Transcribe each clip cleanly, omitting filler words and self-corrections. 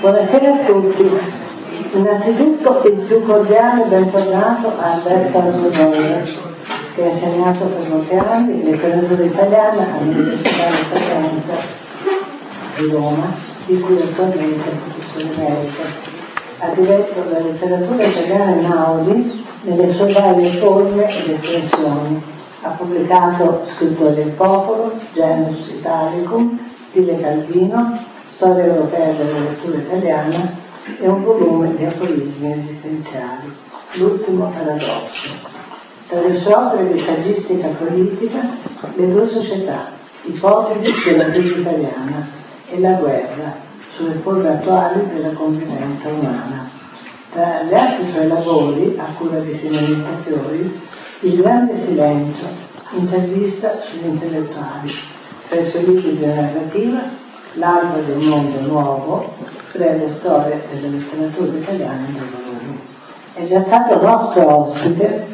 Buonasera a tutti. Innanzitutto il più cordiale bentornato a Alberto Alberoni, che ha insegnato per molti anni letteratura italiana all'Università di Sapienza di Roma, di cui attualmente è professore emerito. Ha diretto la letteratura italiana in Audi nelle sue varie forme ed estensioni. Ha pubblicato Scrittori del Popolo, Genus Italicum, Stile Calvino, Storia europea della lettura italiana e un volume di aforismi esistenziali, L'ultimo paradosso. Tra le sue opere di saggistica politica, le due società, ipotesi della vita italiana e la guerra, sulle forme attuali della convivenza umana. Tra gli altri suoi lavori, a cura di Simonetta Fiori, Il grande silenzio, intervista sugli intellettuali, tra i suoi libri di narrativa, L'alba del mondo nuovo, breve storia della letteratura italiana in due volumi. È già stato nostro ospite,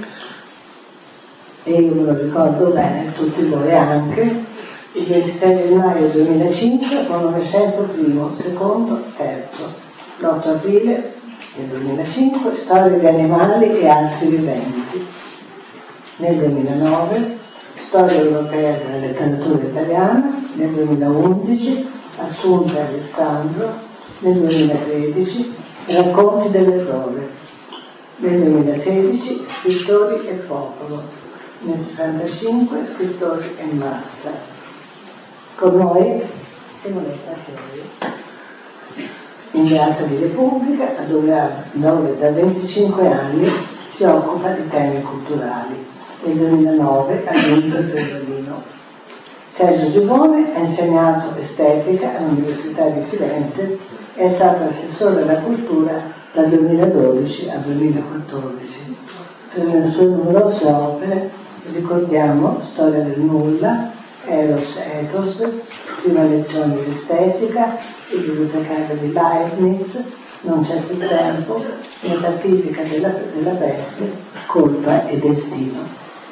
e io me lo ricordo bene, tutti voi anche, il 26 gennaio 2005 con Novecento primo, secondo, terzo, l'8 aprile del 2005 Storie di animali e altri viventi, nel 2009 Storia europea della letteratura italiana, nel 2011 Assunta Alessandro, nel 2013 Racconti dell'errore, nel 2016 Scrittori e popolo, nel 1965 Scrittori e massa. Con noi Simonetta Fiori, inviata di Repubblica, dove da 25 anni si occupa di temi culturali. Nel 2009 ha vinto il Berlino. Sergio Giubone ha insegnato estetica all'Università di Firenze e è stato assessore alla cultura dal 2012 al 2014. Tra le sue numerose opere ricordiamo Storia del nulla, Eros Ethos, Prima lezione di estetica, Il bibliotecario di Leibniz, Non c'è più tempo, Metafisica della peste, Colpa e destino.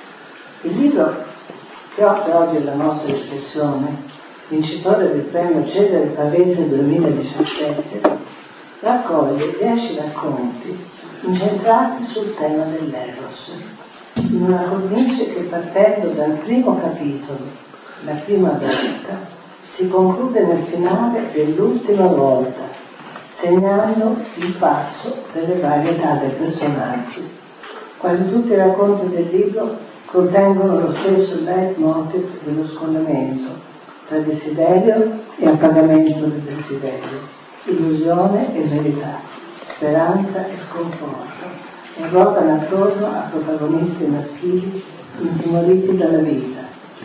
Il libro che offre oggi la nostra espressione, vincitore del premio Cesare Pavese 2017, raccoglie 10 racconti incentrati sul tema dell'Eros, in una cornice che, partendo dal primo capitolo, La prima volta, si conclude nel finale dell'ultima volta, segnando il passo delle varie età dei personaggi. Quasi tutti i racconti del libro contengono lo stesso leitmotiv dello scollamento tra desiderio e appagamento del desiderio, illusione e verità, speranza e sconforto, e ruotano attorno a protagonisti maschili intimoriti dalla vita,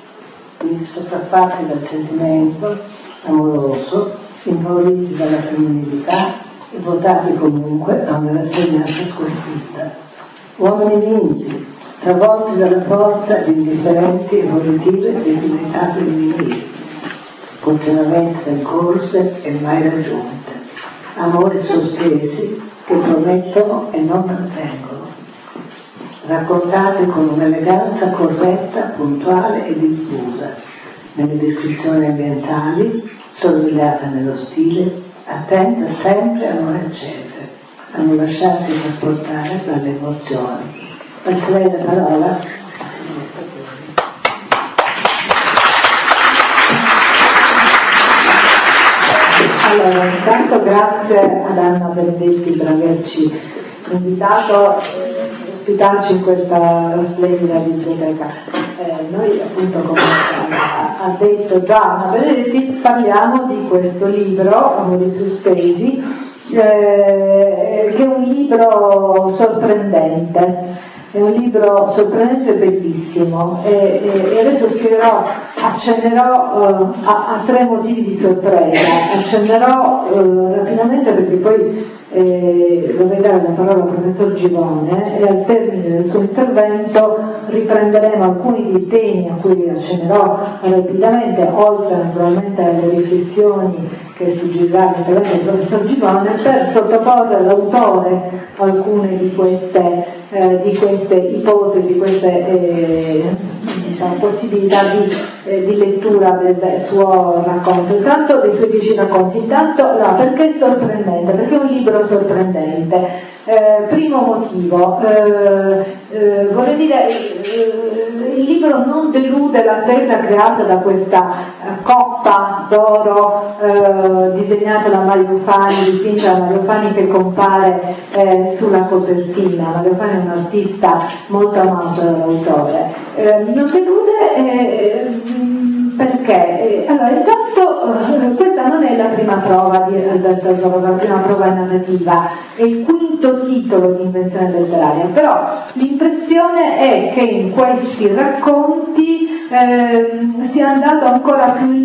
sopraffatti dal sentimento amoroso, impauriti dalla femminilità e votati comunque a una rassegnata sconfitta. Uomini vinti, travolti dalla forza di indifferenti e volitive divinità femminili, continuamente percorse e mai raggiunte, amori sospesi che promettono e non mantengono, raccontati con un'eleganza corretta, puntuale e diffusa, nelle descrizioni ambientali, sorvegliata nello stile, attenta sempre a non eccedere, a non lasciarsi trasportare dalle emozioni. Passerei la parola a Simonetta Fiori. Allora, intanto grazie ad Anna Benedetti per averci invitato a ospitarci in questa splendida biblioteca. Noi appunto, come ha detto già Anna Benedetti, parliamo di questo libro, Amori sospesi, che è un libro sorprendente. È un libro sorprendente e bellissimo e adesso accennerò a tre motivi di sorpresa. Accennerò rapidamente perché poi vorrei dare la parola al professor Givone e al termine del suo intervento riprenderemo alcuni dei temi a cui vi accennerò rapidamente, oltre naturalmente alle riflessioni che suggerirà l'intervento del professor Givone, per sottoporre all'autore alcune di queste ipotesi, queste possibilità di lettura del suo racconto, intanto dei suoi 10 racconti. Intanto, no, perché è sorprendente? libro sorprendente. Primo motivo, vorrei dire, il libro non delude l'attesa creata da questa coppa d'oro disegnata da Mario Fani, dipinta da Mario Fani, che compare sulla copertina. Mario Fani è un artista molto amato dall'autore. Non delude perché? Allora, intanto questa non è la prima prova di Alberto Sorosa, la prima prova narrativa, è il quinto titolo di Invenzione letteraria, però l'impressione è che in questi racconti sia andato ancora più in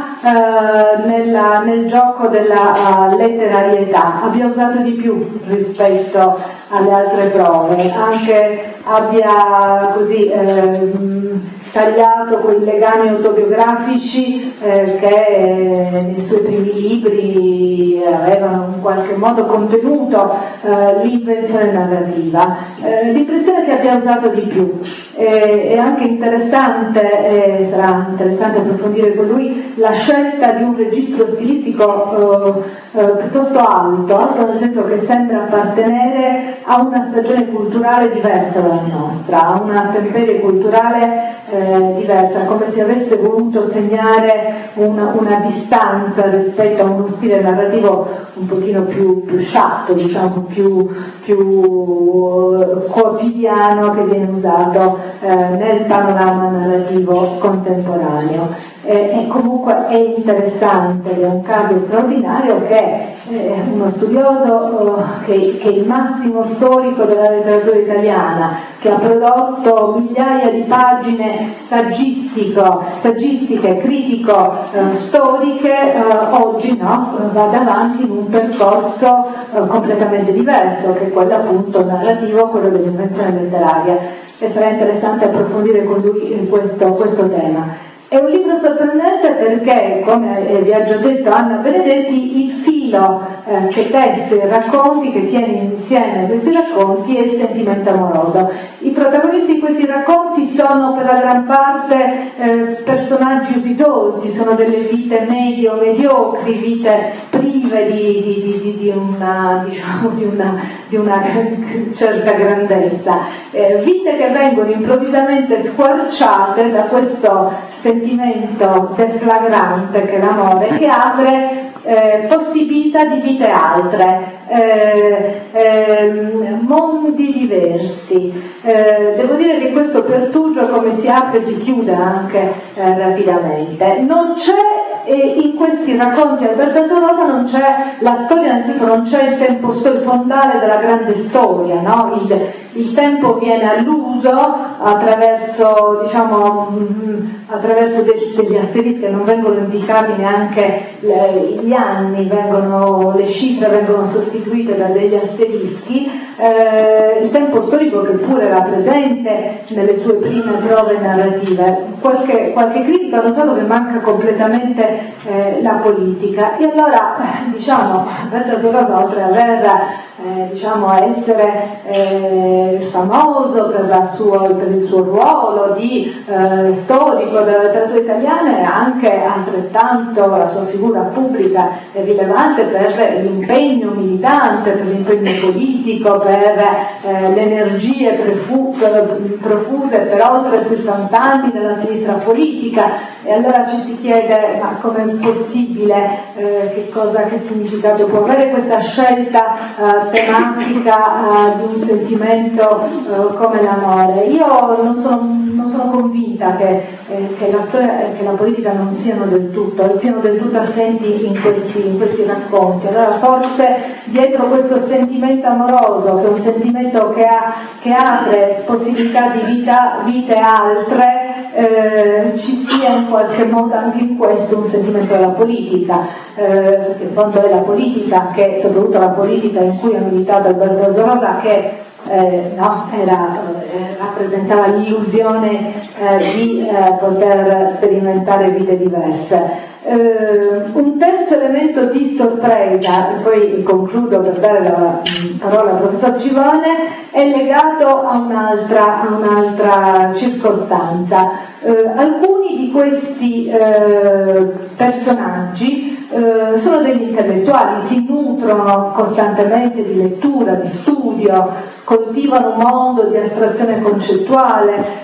là nel gioco della letterarietà, abbia usato di più rispetto alle altre prove, anche abbia così tagliato quei legami autobiografici che nei suoi primi libri avevano in qualche modo contenuto l'invenzione narrativa. L'impressione che abbia usato di più. È anche interessante, sarà interessante approfondire con lui, la scelta di un registro stilistico piuttosto alto nel senso che sembra appartenere a una stagione culturale diversa dalla nostra, a una temperie culturale diversa, come se avesse voluto segnare una distanza rispetto a uno stile narrativo un pochino più sciatto, diciamo, più quotidiano, che viene usato nel panorama narrativo contemporaneo. E comunque è interessante, è un caso straordinario che uno studioso che è il massimo storico della letteratura italiana, che ha prodotto migliaia di pagine saggistiche, critico-storiche, oggi vada avanti in un percorso completamente diverso, che è quello appunto narrativo, quello dell'invenzione letteraria. E sarà interessante approfondire con lui questo tema. È un libro sorprendente perché, come vi ha già detto Anna Benedetti, il filo che tesse i racconti, che tiene insieme questi racconti, è il sentimento amoroso. I protagonisti di questi racconti sono per la gran parte personaggi irrisolti, sono delle vite medio-mediocri, vite prive di una certa grandezza, vite che vengono improvvisamente squarciate da questo sentimento deflagrante che è l'amore, che apre possibilità di vite altre, mondi diversi. Devo dire che questo pertugio, come si apre, si chiude anche rapidamente. Non c'è in questi racconti Alberto Sorosa, non c'è la storia, nel senso non c'è il tempo fondale della grande storia, no? Il tempo viene alluso attraverso degli asterischi che non vengono indicati neanche gli anni, le cifre vengono sostituite da degli asterischi. Il tempo storico, che pure era presente nelle sue prime prove narrative. Qualche critico ha notato che manca completamente la politica, e allora Alberto Sorosa, oltre ad essere famoso per il suo ruolo di storico della letteratura italiana, è anche altrettanto, la sua figura pubblica è rilevante per l'impegno militante, per l'impegno politico, per le energie profuse per oltre 60 anni nella sinistra politica. E allora ci si chiede: ma com'è possibile, che significato può avere questa scelta tematica di un sentimento come l'amore? Io non sono convinta che la storia e che la politica non siano del tutto assenti in questi racconti. Allora forse dietro questo sentimento amoroso, che è un sentimento che apre possibilità di vite altre, ci sia in qualche modo anche in questo un sentimento della politica, perché in fondo è la politica, che soprattutto la politica in cui ha militato Alberto Sorosa, che rappresentava l'illusione di poter sperimentare vite diverse. Un terzo elemento di sorpresa, e poi concludo per dare la parola al professor Givone, è legato a un'altra circostanza. Alcuni di questi personaggi sono degli intellettuali, si nutrono costantemente di lettura, di studio, coltivano un mondo di astrazione concettuale.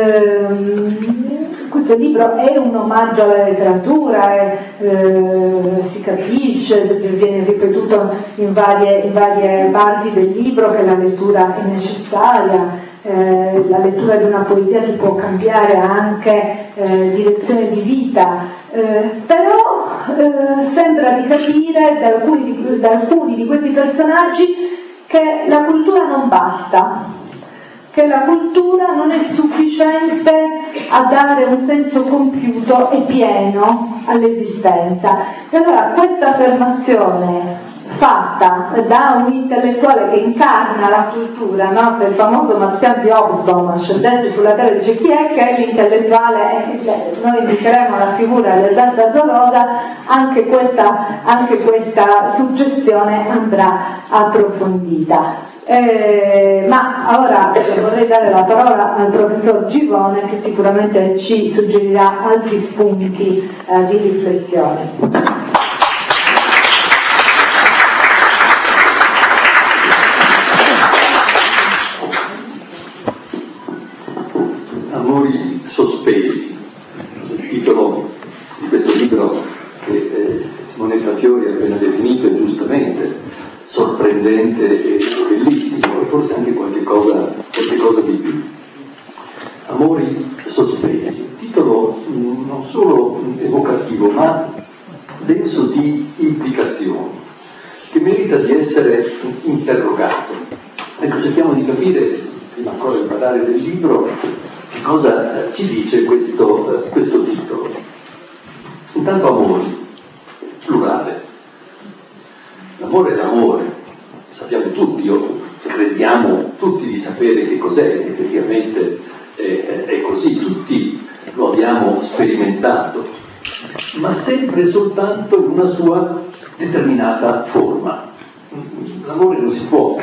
Questo libro è un omaggio alla letteratura, si capisce, viene ripetuto in varie parti del libro che la lettura è necessaria. La lettura di una poesia ti può cambiare anche direzione di vita, però sembra di capire da alcuni di questi personaggi che la cultura non basta, che la cultura non è sufficiente a dare un senso compiuto e pieno all'esistenza. E allora questa affermazione fatta da un intellettuale che incarna la cultura, no? Se il famoso Marziano di Hobsbawm scendesse sulla terra e dice chi è che è l'intellettuale, noi indicheremo la figura del Dante Sorosa, anche questa suggestione andrà approfondita. Ma ora vorrei dare la parola al professor Givone, che sicuramente ci suggerirà altri spunti di riflessione. Amori sospesi, il titolo di questo libro che Simonetta Fiori ha appena definito è giustamente sorprendente e bellissimo, e forse anche qualche cosa di più. Amori sospesi, titolo non solo evocativo ma denso di implicazioni, che merita di essere interrogato. Ecco, cerchiamo di capire, prima ancora di parlare del libro, che cosa ci dice questo titolo. Intanto amori, plurale. L'amore è l'amore, sappiamo tutti, crediamo tutti di sapere che cos'è, effettivamente è così, tutti lo abbiamo sperimentato, ma sempre e soltanto in una sua determinata forma. L'amore non si può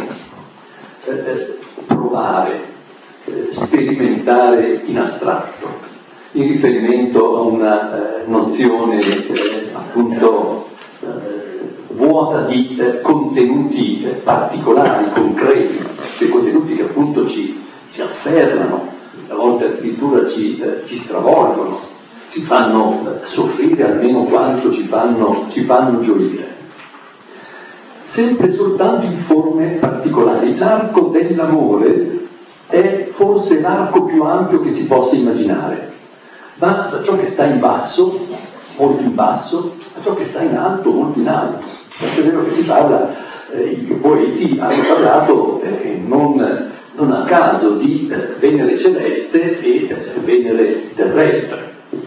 provare, sperimentare in astratto, in riferimento a una nozione appunto vuota di contenuti particolari, concreti, dei contenuti che appunto ci affermano, a volte addirittura ci stravolgono, ci fanno soffrire almeno quanto ci fanno gioire. Sempre soltanto in forme particolari. L'arco dell'amore è forse l'arco più ampio che si possa immaginare, va da ciò che sta in basso, molto in basso, a ciò che sta in alto, molto in alto. È vero che si parla, i poeti hanno parlato non a caso di Venere celeste e Venere terrestre.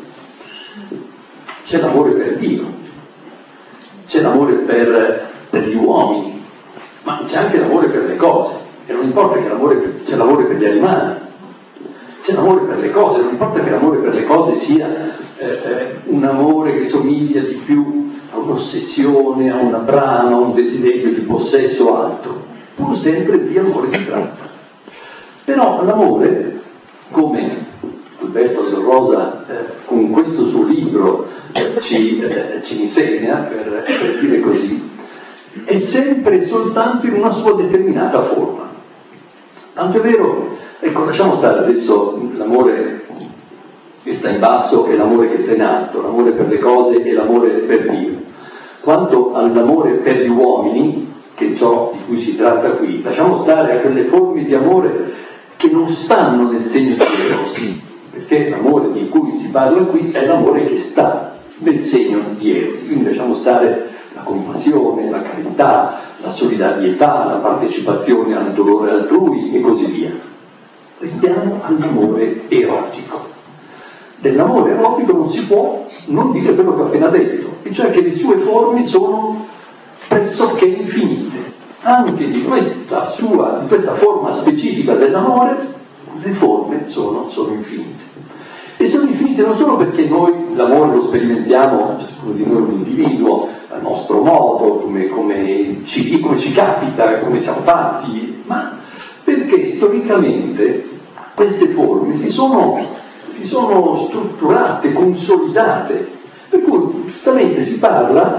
C'è l'amore per Dio, c'è l'amore per gli uomini, ma c'è anche l'amore per le cose, e non importa che c'è l'amore per gli animali, c'è l'amore per le cose, non importa che l'amore per le cose sia un amore che somiglia di più a un'ossessione, a una brama, a un desiderio di possesso o altro, pur sempre di amore si tratta. Però l'amore, come Alberto Sorosa con questo suo libro ci insegna, per dire così, è sempre e soltanto in una sua determinata forma. Tanto è vero, ecco, lasciamo stare adesso l'amore che sta in basso e l'amore che sta in alto, l'amore per le cose e l'amore per Dio. Quanto all'amore per gli uomini, che è ciò di cui si tratta qui, lasciamo stare a quelle forme di amore che non stanno nel segno di Eros, perché l'amore di cui si parla qui è l'amore che sta nel segno di Eros. Quindi lasciamo stare la compassione, la carità, la solidarietà, la partecipazione al dolore altrui e così via. Restiamo all'amore erotico. Dell'amore erotico non si può non dire quello che ho appena detto, e cioè che le sue forme sono pressoché infinite. Anche di questa forma specifica dell'amore, le forme sono infinite. E sono infinite non solo perché noi l'amore lo sperimentiamo, ciascuno di noi un individuo, a nostro modo, come ci capita, come siamo fatti, ma perché storicamente queste forme si sono strutturate, consolidate, per cui giustamente si parla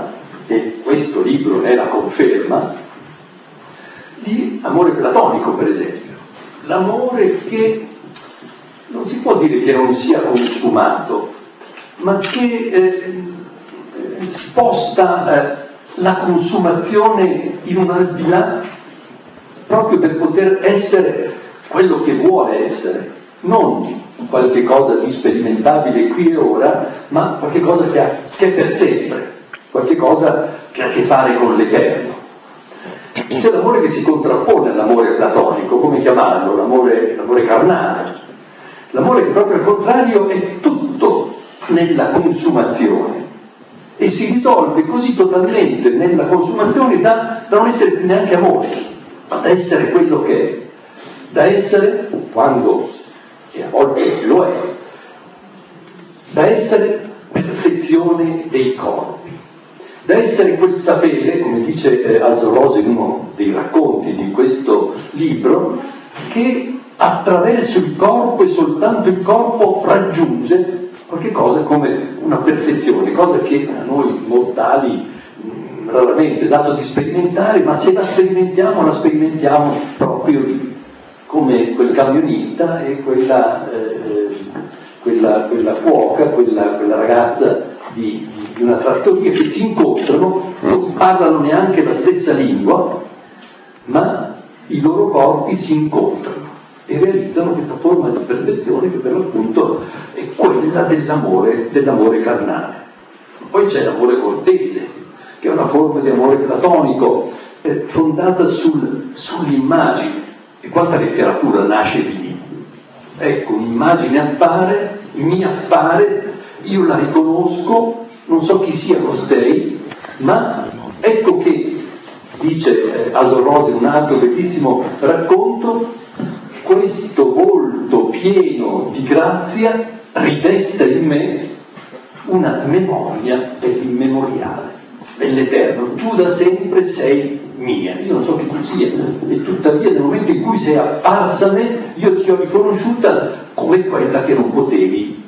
e questo libro è la conferma, di amore platonico, per esempio. L'amore che non si può dire che non sia consumato, ma che sposta la consumazione in un al di là, proprio per poter essere quello che vuole essere, non qualche cosa di sperimentabile qui e ora, ma qualche cosa che è per sempre, qualche cosa che ha a che fare con l'eterno. C'è l'amore che si contrappone all'amore platonico, come chiamarlo? L'amore carnale. L'amore che proprio al contrario è tutto nella consumazione e si risolve così totalmente nella consumazione da non essere più neanche amore, ma da essere quello che è, da essere, quando, e a volte lo è, da essere perfezione dei corpi, da essere quel sapere, come dice Alzoroso in uno dei racconti di questo libro, che attraverso il corpo e soltanto il corpo raggiunge qualche cosa come una perfezione, cosa che a noi mortali raramente è dato di sperimentare, ma se la sperimentiamo proprio lì, come quel camionista e quella cuoca, quella ragazza di una trattoria che si incontrano, non parlano neanche la stessa lingua, ma i loro corpi si incontrano e realizzano questa forma di perfezione che per l'appunto è quella dell'amore carnale. Poi c'è l'amore cortese, che è una forma di amore platonico fondata sull'immagine. E quanta letteratura nasce di lì? Ecco, un'immagine mi appare, io la riconosco, non so chi sia costei, ma ecco che, dice Alzoroso in un altro bellissimo racconto, questo volto pieno di grazia ridesta in me una memoria dell'immemoriale, dell'eterno. Tu da sempre sei mia, io non so che tu sia, e tuttavia nel momento in cui sei apparsa a me, io ti ho riconosciuta come quella che non potevi,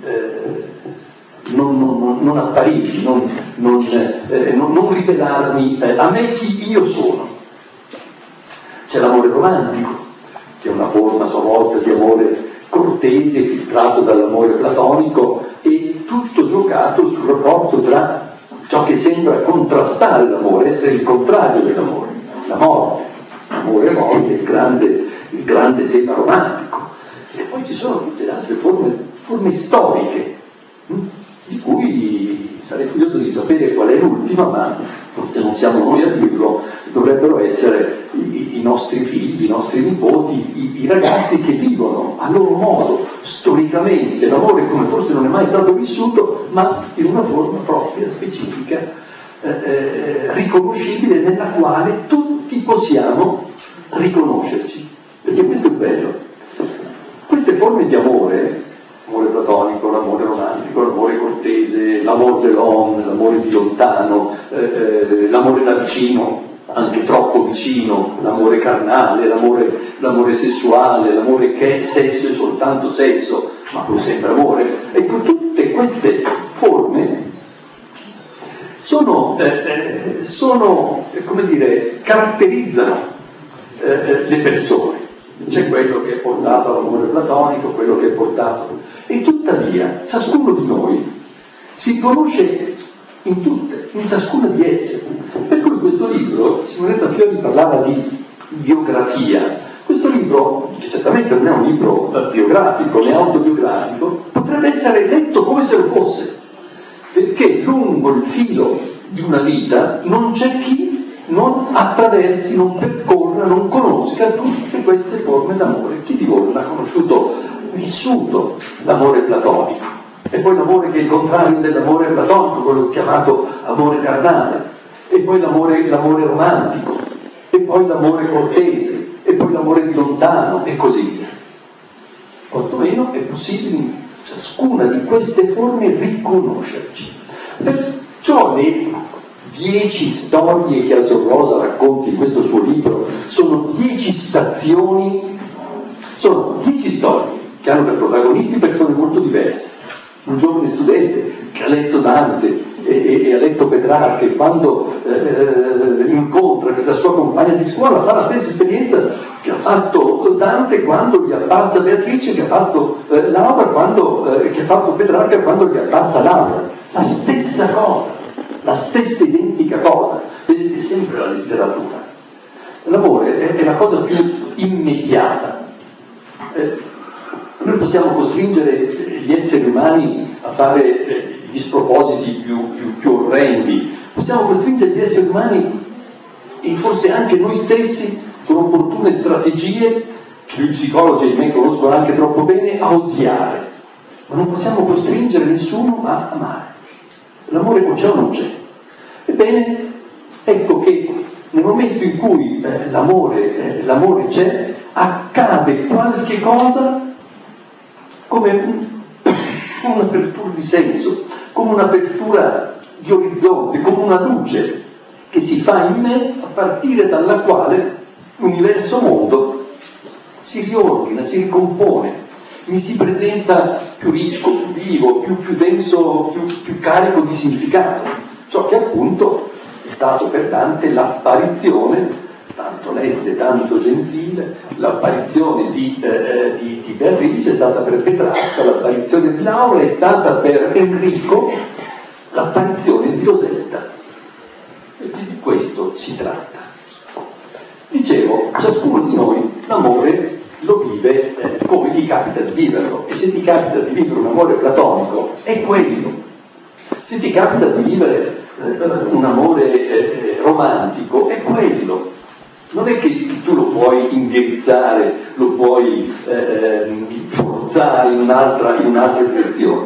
non apparivi, non rivelarmi a me chi io sono. C'è l'amore romantico, che è una forma a sua volta di amore cortese, filtrato dall'amore platonico, e tutto giocato sul rapporto tra ciò che sembra contrastare l'amore, essere il contrario dell'amore, la morte. L'amore e morte è il grande tema romantico. E poi ci sono tutte le altre forme storiche, di cui sarei curioso di sapere qual è l'ultima, ma forse non siamo noi a dirlo, dovrebbero essere i nostri figli, i nostri nipoti, i ragazzi che vivono a loro modo, storicamente, l'amore come forse non è mai stato vissuto, ma in una forma propria, specifica, riconoscibile, nella quale tutti possiamo riconoscerci. Perché questo è bello. Queste forme di amore, l'amore platonico, l'amore romantico, l'amore cortese, l'amore dell'homme, l'amore di lontano, l'amore da vicino, anche troppo vicino, l'amore carnale, l'amore sessuale, l'amore che è sesso e soltanto sesso, ma pur sempre amore. Ecco, tutte queste forme sono come dire, caratterizzano le persone. C'è quello che è portato all'amore platonico, quello che è portato, e tuttavia ciascuno di noi si conosce in tutte, in ciascuna di esse. Per cui questo libro, Simonetta Fiori parlava di biografia. Questo libro, che certamente non è un libro biografico né autobiografico, potrebbe essere letto come se lo fosse, perché lungo il filo di una vita non c'è chi non attraversi, non percorra, non conosca tutte queste forme d'amore. Chi di voi non ha conosciuto, vissuto l'amore platonico? E poi l'amore che è il contrario dell'amore platonico, quello chiamato amore carnale, e poi l'amore romantico, e poi l'amore cortese, e poi l'amore di lontano, e così via. Quantomeno è possibile in ciascuna di queste forme riconoscerci. Perciò le 10 storie che Alzorosa racconta in questo suo libro sono 10 stazioni, sono 10 storie che hanno per protagonisti persone molto diverse. Un giovane studente che ha letto Dante e ha letto Petrarca, e quando incontra questa sua compagna di scuola fa la stessa esperienza che ha fatto Dante quando gli abbassa Beatrice, che ha fatto Laura che ha fatto Petrarca quando gli abbassa Laura. La stessa cosa, la stessa identica cosa. Vedete sempre la letteratura. L'amore è la cosa più immediata. Noi possiamo costringere gli esseri umani a fare gli spropositi più orrendi, possiamo costringere gli esseri umani e forse anche noi stessi con opportune strategie che gli psicologi di me conoscono anche troppo bene, a odiare, ma non possiamo costringere nessuno a amare. L'amore o c'è o non c'è. Ebbene, ecco che nel momento in cui l'amore c'è, accade qualche cosa come un'apertura di senso, come un'apertura di orizzonte, come una luce che si fa in me, a partire dalla quale l'universo mondo si riordina, si ricompone, mi si presenta più ricco, più vivo, più denso, più carico di significato. Ciò che appunto è stato per Dante l'apparizione, tanto leste, tanto gentile, l'apparizione di Beatrice è stata per Petrarca, l'apparizione di Laura è stata per Enrico, l'apparizione di Rosetta. E di questo si tratta. Dicevo, ciascuno di noi l'amore lo vive come gli capita di viverlo, e se ti capita di vivere un amore platonico è quello. Se ti capita di vivere un amore romantico è quello. Non è che tu lo puoi indirizzare, lo puoi forzare in un'altra direzione.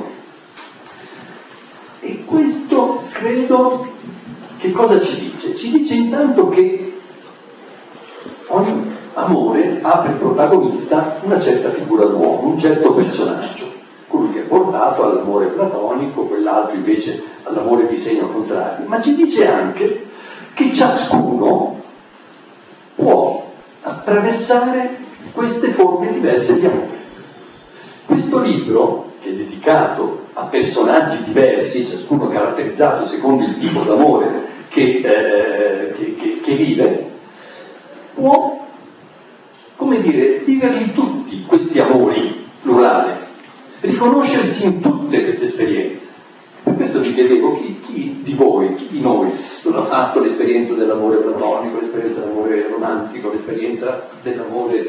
E questo credo che cosa ci dice? Ci dice intanto che ogni amore ha per protagonista una certa figura d'uomo, un certo personaggio, colui che è portato all'amore platonico, quell'altro invece all'amore di segno contrario, ma ci dice anche che ciascuno può attraversare queste forme diverse di amore. Questo libro, che è dedicato a personaggi diversi, ciascuno caratterizzato secondo il tipo d'amore che vive, può, come dire, viverli tutti questi amori, plurale, riconoscersi in tutte queste esperienze. Per questo vi chiedevo, chi di voi, chi di noi non ha fatto l'esperienza dell'amore platonico, l'esperienza dell'amore romantico, l'esperienza dell'amore,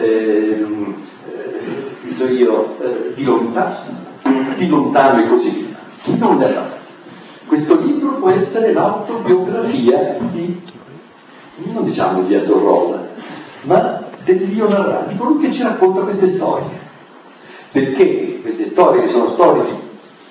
di lontano e così via? Chi non l'ha fatto? Questo libro può essere l'autobiografia non diciamo di Asor Rosa, ma dell'io narrante, di colui che ci racconta queste storie. Perché queste storie, che sono storie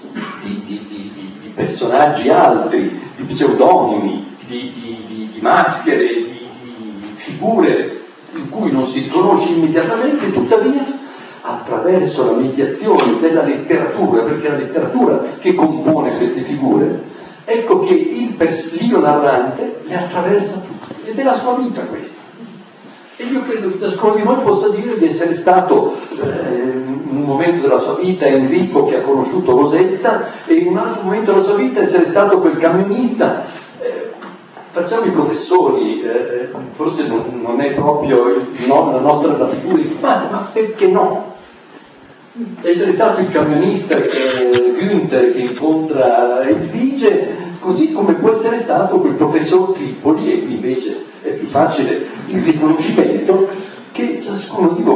di personaggi altri, di pseudonimi, di maschere, di figure in cui non si riconosce immediatamente, tuttavia attraverso la mediazione della letteratura, perché è la letteratura che compone queste figure, ecco che l'io narrante le attraversa tutte, ed è la sua vita questa. E io credo che ciascuno di noi possa dire di essere stato in un momento della sua vita Enrico che ha conosciuto Rosetta, e in un altro momento della sua vita essere stato quel camionista. Facciamo i professori, forse non è proprio la nostra natura, ma perché no? Essere stato il camionista Günther che incontra Edvige, così come può essere stato quel professor Tripoli, e qui invece è più facile il riconoscimento, che ciascuno di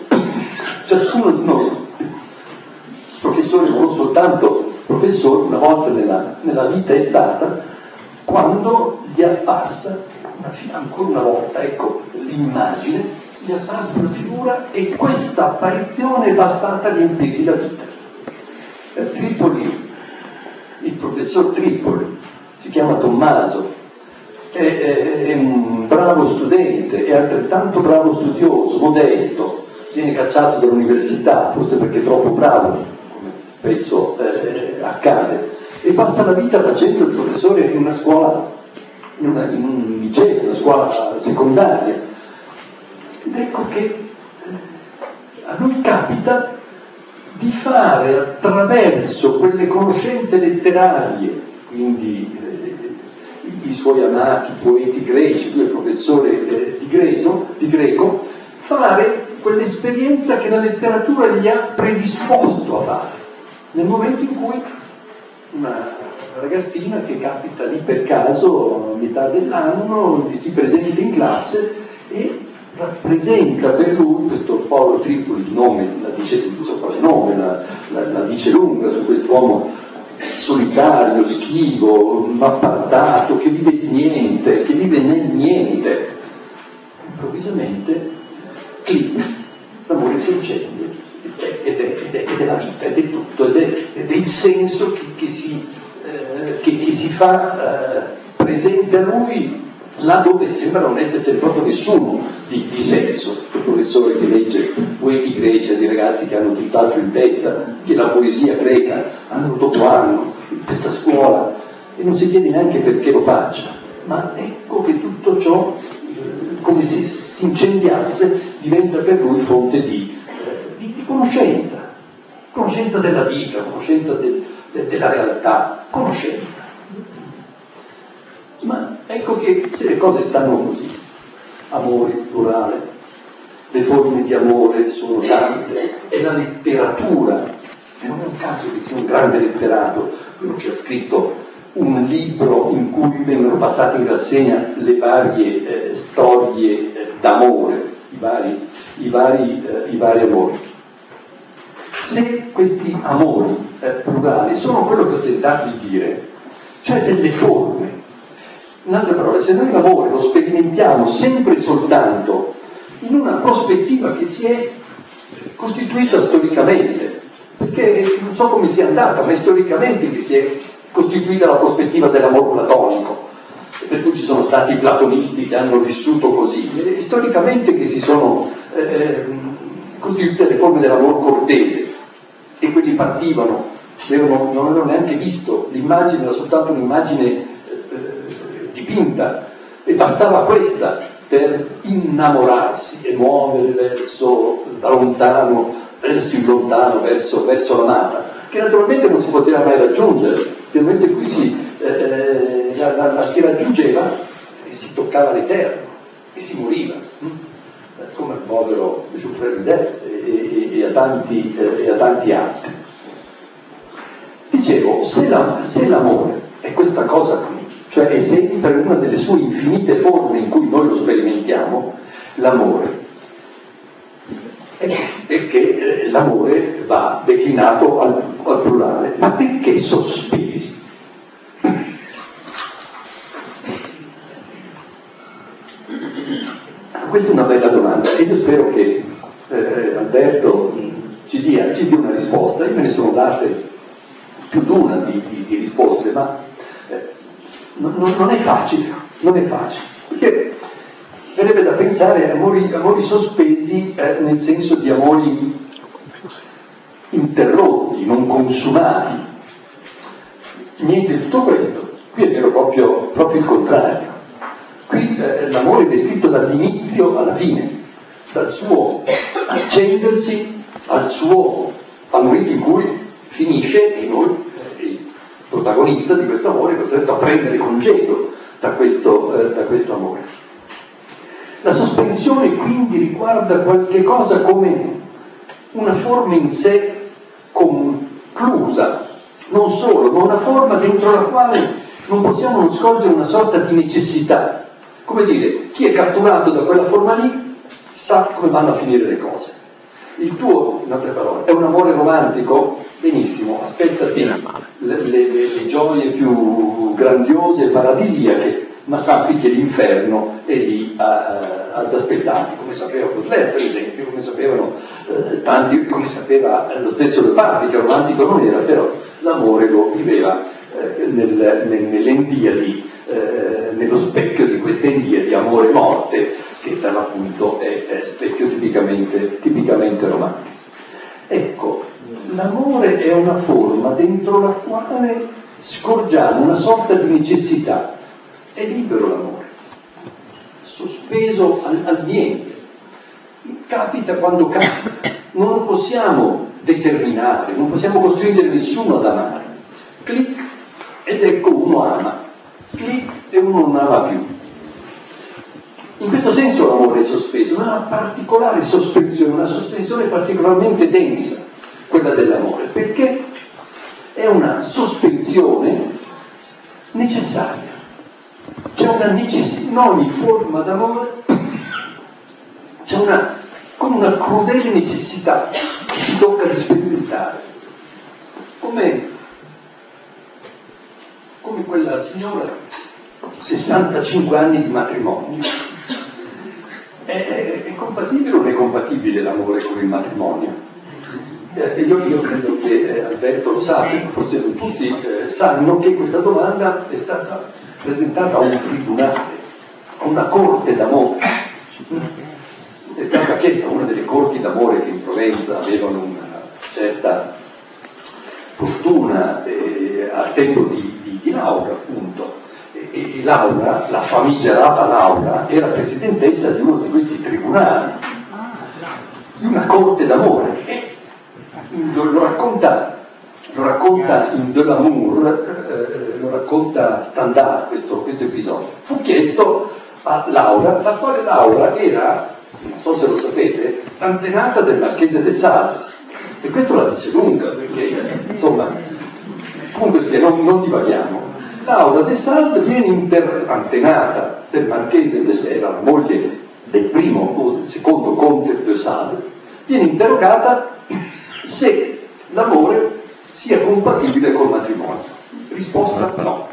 noi, professore, non soltanto professore, una volta nella vita è stata, quando gli è apparsa, ancora una volta, ecco l'immagine, gli è apparsa una figura, e questa apparizione è bastata a riempirgli la vita. Tripoli, il professor Tripoli, si chiama Tommaso, è un bravo studente, è altrettanto bravo studioso, modesto, viene cacciato dall'università, forse perché è troppo bravo, come spesso accade, e passa la vita facendo il professore in una scuola, in un liceo, una scuola secondaria. Ed ecco che a lui capita di fare attraverso quelle conoscenze letterarie quindi i suoi amati poeti greci, lui è professore di greco, fare quell'esperienza che la letteratura gli ha predisposto a fare, nel momento in cui una ragazzina che capita lì per caso a metà dell'anno gli si presenta in classe e rappresenta per lui questo Paolo Tripoli, il nome la dice, il soprannome la dice lunga su quest'uomo solitario, schivo, appartato, che vive di niente, che vive nel niente. Improvvisamente clic, l'amore si accende ed è la vita, ed è tutto, ed è il senso che si fa presente a lui là dove sembra non esserci proprio nessuno di senso. Il professore che legge poeti greci di ragazzi che hanno tutt'altro in testa che la poesia greca, anno dopo anno, in questa scuola, e non si chiede neanche perché lo faccia, ma ecco che tutto ciò, come se si incendiasse, diventa per lui fonte di conoscenza della vita, conoscenza della realtà, conoscenza. Ma ecco che se le cose stanno così, amore plurale, le forme di amore sono tante, è la letteratura, e non è un caso che sia un grande letterato, quello che ha scritto un libro in cui vengono passate in rassegna le varie storie d'amore, i vari amori. Se questi amori plurali sono quello che ho tentato di dire, cioè delle forme, in altre parole, se noi l'amore lo sperimentiamo sempre soltanto in una prospettiva che si è costituita storicamente, perché non so come sia andata, ma è storicamente che si è costituita la prospettiva dell'amor platonico, per cui ci sono stati i platonisti che hanno vissuto così, è storicamente che si sono costituite le forme dell'amor cortese, e quelli partivano, non avevano neanche visto l'immagine, era soltanto un'immagine dipinta, e bastava questa per innamorarsi e muovere da lontano verso il lontano, verso l'amata, che naturalmente non si poteva mai raggiungere. Nel momento in cui la si raggiungeva e si toccava l'eterno e si moriva, come il povero Giuffre Ridet e a tanti altri. Dicevo, se l'amore è questa cosa qui, cioè è sempre una delle sue infinite forme in cui noi lo sperimentiamo, l'amore è che l'amore va declinato al plurale. Ma perché sospesi? Questa è una bella domanda e io spero che Alberto ci dia una risposta. Io me ne sono date più di una di risposte, ma non è facile, perché sarebbe da pensare a amori sospesi nel senso di amori interrotti, non consumati. Niente di tutto questo. Qui è vero proprio il contrario. Qui l'amore è descritto dall'inizio alla fine, dal suo accendersi al momento in cui finisce, e noi, il protagonista di questo amore, è costretto a prendere congedo da questo amore. La sospensione quindi riguarda qualche cosa come una forma in sé conclusa, non solo, ma una forma dentro la quale non possiamo non scorgere una sorta di necessità. Come dire, chi è catturato da quella forma lì sa come vanno a finire le cose. Il tuo, in altre parole, è un amore romantico? Benissimo, aspettati le gioie più grandiose e paradisiache, ma sappi che l'inferno è lì ad aspettarti, come sapeva Baudelaire, per esempio, come sapevano tanti, come sapeva lo stesso Leopardi, che romantico non era, però l'amore lo viveva nelle endiadi, nello specchio di queste endiadi amore morte, che per l'appunto è specchio tipicamente romantico. Ecco, l'amore è una forma dentro la quale scorgiamo una sorta di necessità. È libero l'amore, sospeso al niente. Capita quando capita, non lo possiamo determinare, non possiamo costringere nessuno ad amare. Clic, ed ecco uno ama, lì e uno non ama più. In questo senso l'amore è sospeso, ma è una particolare sospensione, una sospensione particolarmente densa, quella dell'amore, perché è una sospensione necessaria. C'è una necessità, in ogni forma d'amore c'è come una crudele necessità che ci tocca di sperimentare. Come quella signora, 65 anni di matrimonio. È compatibile o non è compatibile l'amore con il matrimonio? Io credo che Alberto lo sa, forse non tutti sanno che questa domanda è stata presentata a un tribunale, a una corte d'amore. È stata chiesta a una delle corti d'amore che in Provenza avevano una certa fortuna al tempo di Laura, appunto. E Laura, la famigerata Laura, era presidentessa di uno di questi tribunali, di una corte d'amore. E lo racconta in De l'Amour, lo racconta Stendhal questo episodio. Fu chiesto a Laura, la quale Laura era, non so se lo sapete, antenata del Marchese de Sade. E questo la dice lunga, perché insomma, comunque sia, non divaghiamo. Laura de Sade viene antenata del Marchese de Sade, la moglie del primo o del secondo conte de Sade, viene interrogata se l'amore sia compatibile col matrimonio. Risposta no.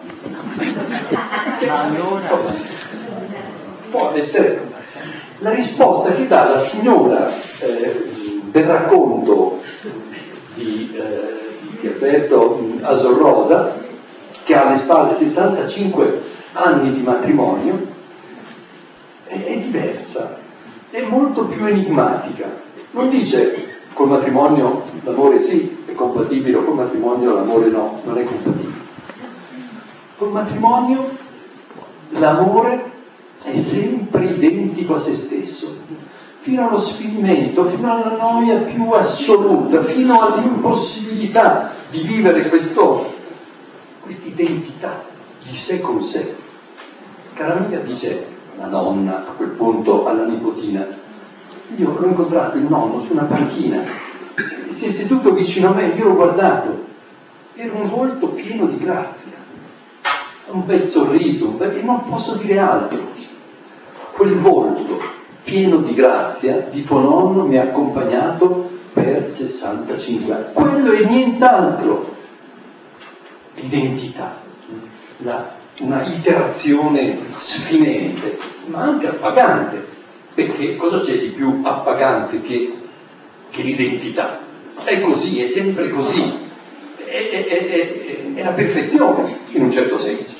Può essere. La risposta che dà la signora del racconto di Alberto Asorrosa, che ha alle spalle 65 anni di matrimonio, è diversa, è molto più enigmatica. Non dice col matrimonio l'amore sì è compatibile, o col matrimonio l'amore no, non è compatibile. Col matrimonio l'amore è sempre identico a se stesso, fino allo sfinimento, fino alla noia più assoluta, fino all'impossibilità di vivere quest'identità di sé con sé. Cara amica, dice la nonna a quel punto alla nipotina, io l'ho incontrato il nonno su una panchina, si è seduto vicino a me, io l'ho guardato, era un volto pieno di grazia, un bel sorriso, e non posso dire altro. Quel volto pieno di grazia di tuo nonno mi ha accompagnato per 65 anni. Quello è nient'altro. L'identità, una iterazione sfinente, ma anche appagante, perché cosa c'è di più appagante che l'identità? È così, è sempre così, è la perfezione in un certo senso.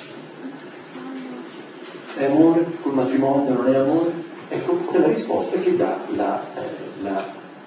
È amore col matrimonio, non è amore? Ecco, questa è la risposta che dà la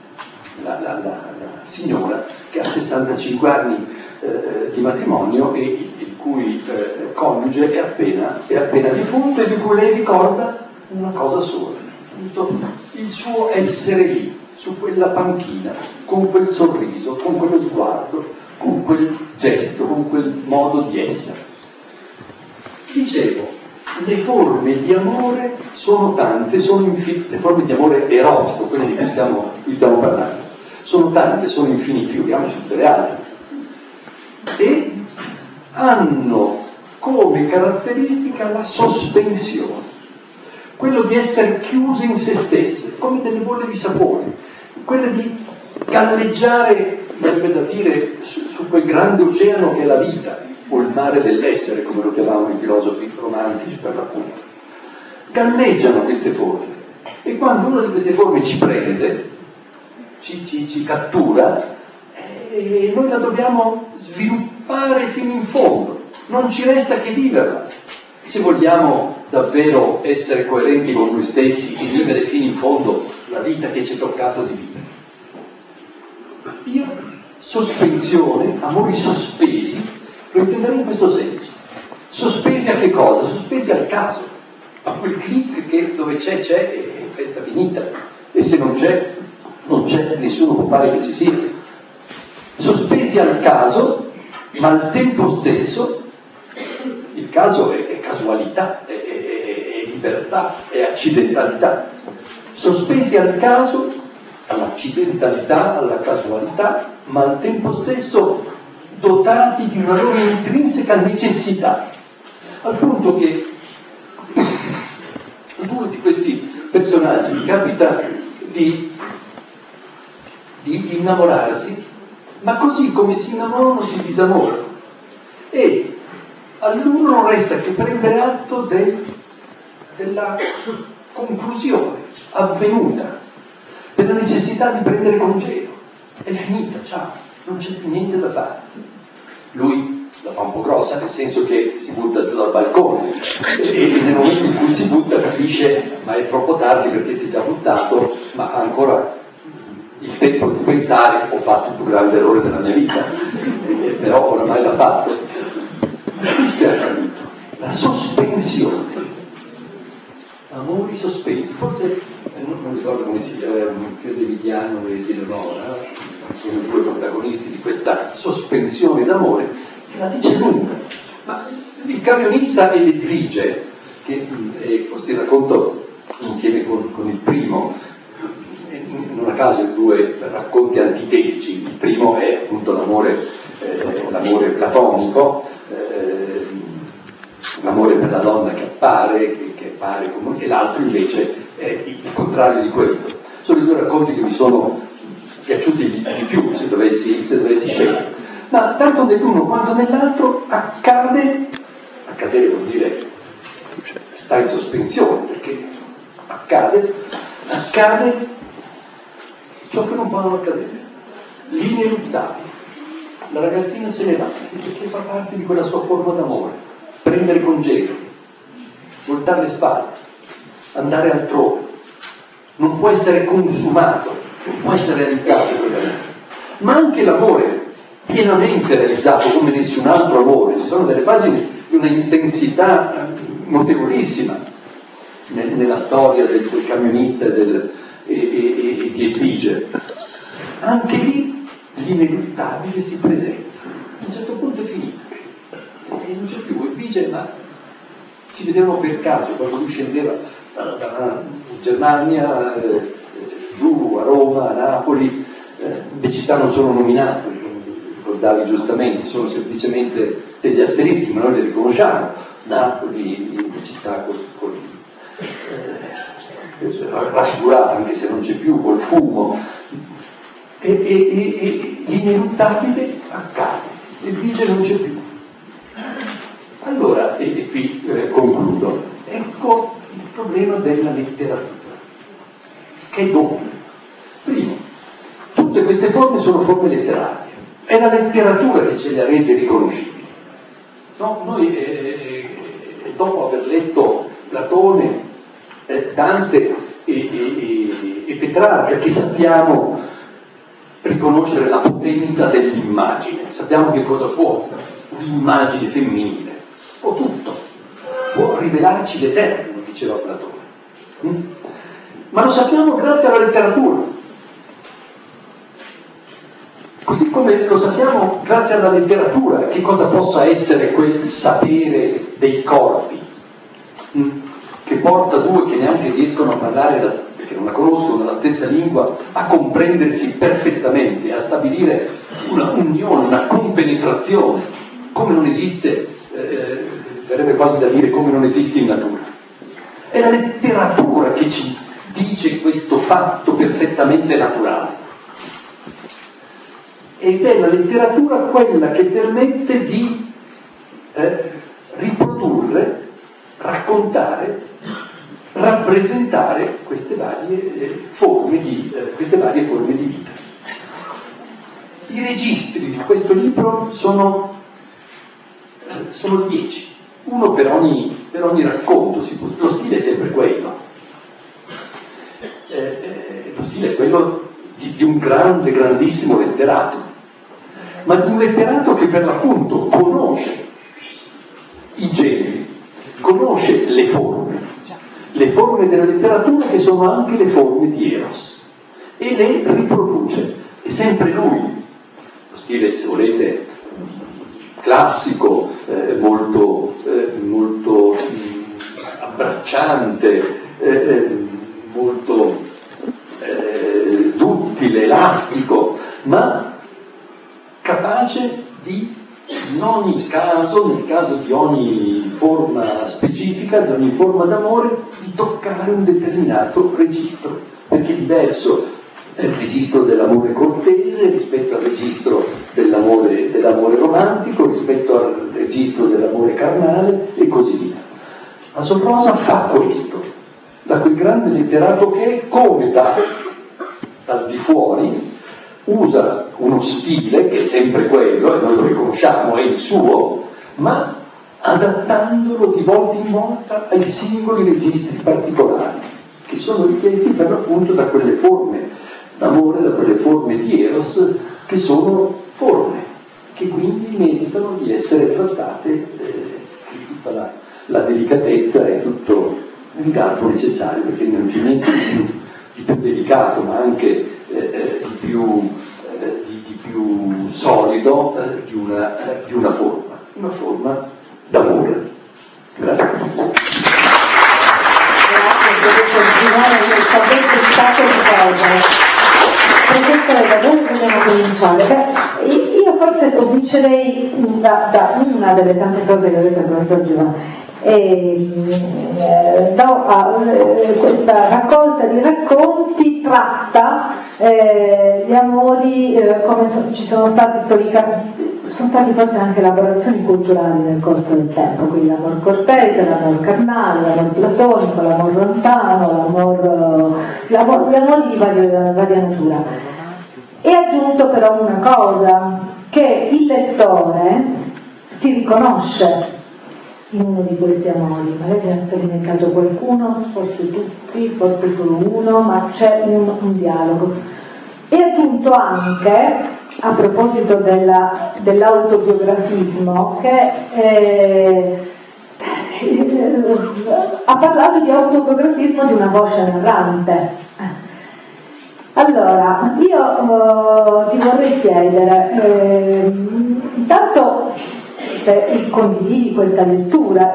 signora che ha 65 anni di matrimonio e il cui coniuge è appena defunto, e di cui lei ricorda una cosa sola, il suo essere lì, su quella panchina, con quel sorriso, con quello sguardo, con quel gesto, con quel modo di essere. Dicevo, le forme di amore sono tante, le forme di amore erotico, quelle di cui stiamo parlando, sono tante, sono infinite, figuriamoci tutte le altre, e hanno come caratteristica la sospensione, quello di essere chiuse in se stesse, come delle bolle di sapone, quella di galleggiare, verrebbe da dire, su quel grande oceano che è la vita, o il mare dell'essere, come lo chiamavano i filosofi romantici per l'appunto. Galleggiano queste forme, e quando una di queste forme ci prende, ci cattura, noi la dobbiamo sviluppare fino in fondo, non ci resta che viverla, se vogliamo davvero essere coerenti con noi stessi e vivere fino in fondo la vita che ci è toccato di vivere. Io, sospensione, amori sospesi, lo intenderei in questo senso. Sospesi a che cosa? Sospesi al caso, a quel click che dove c'è e festa finita, e se non c'è, nessuno può fare che ci sia. Sospesi al caso, ma al tempo stesso il caso è casualità, è libertà, è accidentalità. Sospesi al caso, all'accidentalità, alla casualità, ma al tempo stesso dotati di una loro intrinseca necessità, al punto che a due di questi personaggi mi capita di innamorarsi, ma così come si innamorano si disamorano, e a loro non resta che prendere atto della conclusione avvenuta, della necessità di prendere congedo. È finita, ciao, non c'è più niente da fare. Lui la fa un po' grossa, nel senso che si butta giù dal balcone, e nel momento in cui si butta capisce, ma è troppo tardi perché si è già buttato, ma ha ancora il tempo di pensare: ho fatto il più grande errore della mia vita, però oramai l'ha fatto. Questo è accaduto, la sospensione, amori sospesi, forse non ricordo come si chiama, credo Emiliano e Eleonora, sono i due protagonisti di questa sospensione d'amore, che la dice lunga. Ma il camionista e l'Edvige, che forse racconto insieme con il primo, non a caso i due racconti antitetici. Il primo è appunto l'amore platonico, l'amore per la donna che appare come, e l'altro invece è il contrario di questo. Sono i due racconti che mi sono piaciuti di più, se dovessi scegliere. Ma tanto nell'uno quanto nell'altro accadere vuol dire sta in sospensione, perché accade ciò che non può accadere, l'ineluttabile. La ragazzina se ne va perché fa parte di quella sua forma d'amore, prendere congedo, voltare le spalle, andare altrove, non può essere consumato, non può essere realizzato quell'amore. Ma anche l'amore pienamente realizzato come nessun altro amore, ci sono delle pagine di una intensità notevolissima nella storia del camionista e di Edvige. Anche lì l'ineluttabile si presenta. A un certo punto è finita e non c'è più Edvige, ma si vedevano per caso quando lui scendeva da Germania giù a Roma, a Napoli. Le città non sono nominate, ricordavi giustamente, sono semplicemente degli asterischi, ma noi le riconosciamo. Napoli, una città raffigurata, anche se non c'è più, col fumo, e l'ineluttabile accade, Edvige non c'è più. Allora, e qui concludo, ecco il problema della letteratura, che è doppio. Primo, tutte queste forme sono forme letterarie, è la letteratura che ce le ha rese riconoscibili. No? Noi, dopo aver letto Platone, Dante e Petrarca, che sappiamo riconoscere la potenza dell'immagine, sappiamo che cosa può un'immagine femminile, può tutto, può rivelarci l'eterno, diceva Platone. Ma lo sappiamo grazie alla letteratura. Così come lo sappiamo grazie alla letteratura che cosa possa essere quel sapere dei corpi, che porta due che neanche riescono a parlare, perché non la conoscono, la stessa lingua, a comprendersi perfettamente, a stabilire una unione, una compenetrazione, come non esiste, verrebbe quasi da dire come non esiste in natura. È la letteratura che ci dice questo fatto perfettamente naturale. Ed è la letteratura quella che permette di riprodurre, raccontare, rappresentare queste varie forme di vita. I registri di questo libro sono 10, uno per ogni racconto. Lo stile è sempre quello. Lo stile è quello di un grandissimo letterato, ma di un letterato che per l'appunto conosce i generi, conosce le forme della letteratura che sono anche le forme di Eros, e le riproduce. È sempre lui. Lo stile, se volete, classico, molto abbracciante, molto duttile, elastico, ma capace di, in ogni caso, nel caso di ogni forma specifica, di ogni forma d'amore, di toccare un determinato registro, perché è diverso il registro dell'amore cortese rispetto al registro dell'amore romantico, rispetto al registro dell'amore carnale e così via. Ma Sor Rosa fa questo, da quel grande letterato che è, come dal di fuori, usa uno stile che è sempre quello, e noi lo riconosciamo, è il suo, ma adattandolo di volta in volta ai singoli registri particolari, che sono richiesti per l'appunto da quelle forme d'amore, da quelle forme di Eros, che sono forme, che quindi meritano di essere trattate di tutta la delicatezza e tutto il garbo necessario, perché non c'è niente di più delicato, ma anche di più solido di una forma d'amore. Grazie. Grazie, dobbiamo cominciare. Io forse comincerei da una delle tante cose che ha detto il professor Giovanni. Questa raccolta di racconti tratta gli amori come ci sono stati storicamente, sono stati forse anche elaborazioni culturali nel corso del tempo, quindi l'amor cortese, l'amor carnale, l'amor platonico, l'amor lontano, gli amori di varia natura. E aggiunto però una cosa, che il lettore si riconosce in uno di questi amori. Magari ne ha sperimentato qualcuno, forse tutti, forse solo uno, ma c'è un dialogo. E aggiunto anche, a proposito dell'autobiografismo, che ha parlato di autobiografismo di una voce narrante. Allora, io ti vorrei chiedere, intanto se condividi questa lettura,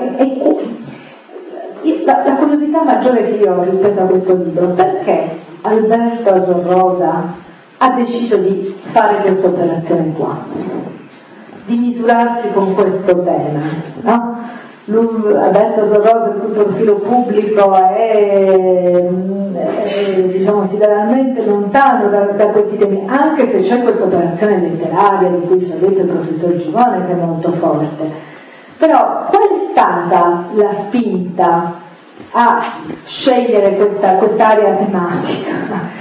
la curiosità maggiore che io ho rispetto a questo libro, perché Alberto Sor Rosa ha deciso di fare questa operazione qua, di misurarsi con questo tema, no? Lui ha detto Sor Rosa il cui profilo pubblico è diciamo sideralmente lontano da questi temi, anche se c'è questa operazione letteraria di cui ci ha detto il professor Givone, che è molto forte. Però qual è stata la spinta a scegliere quest'area tematica?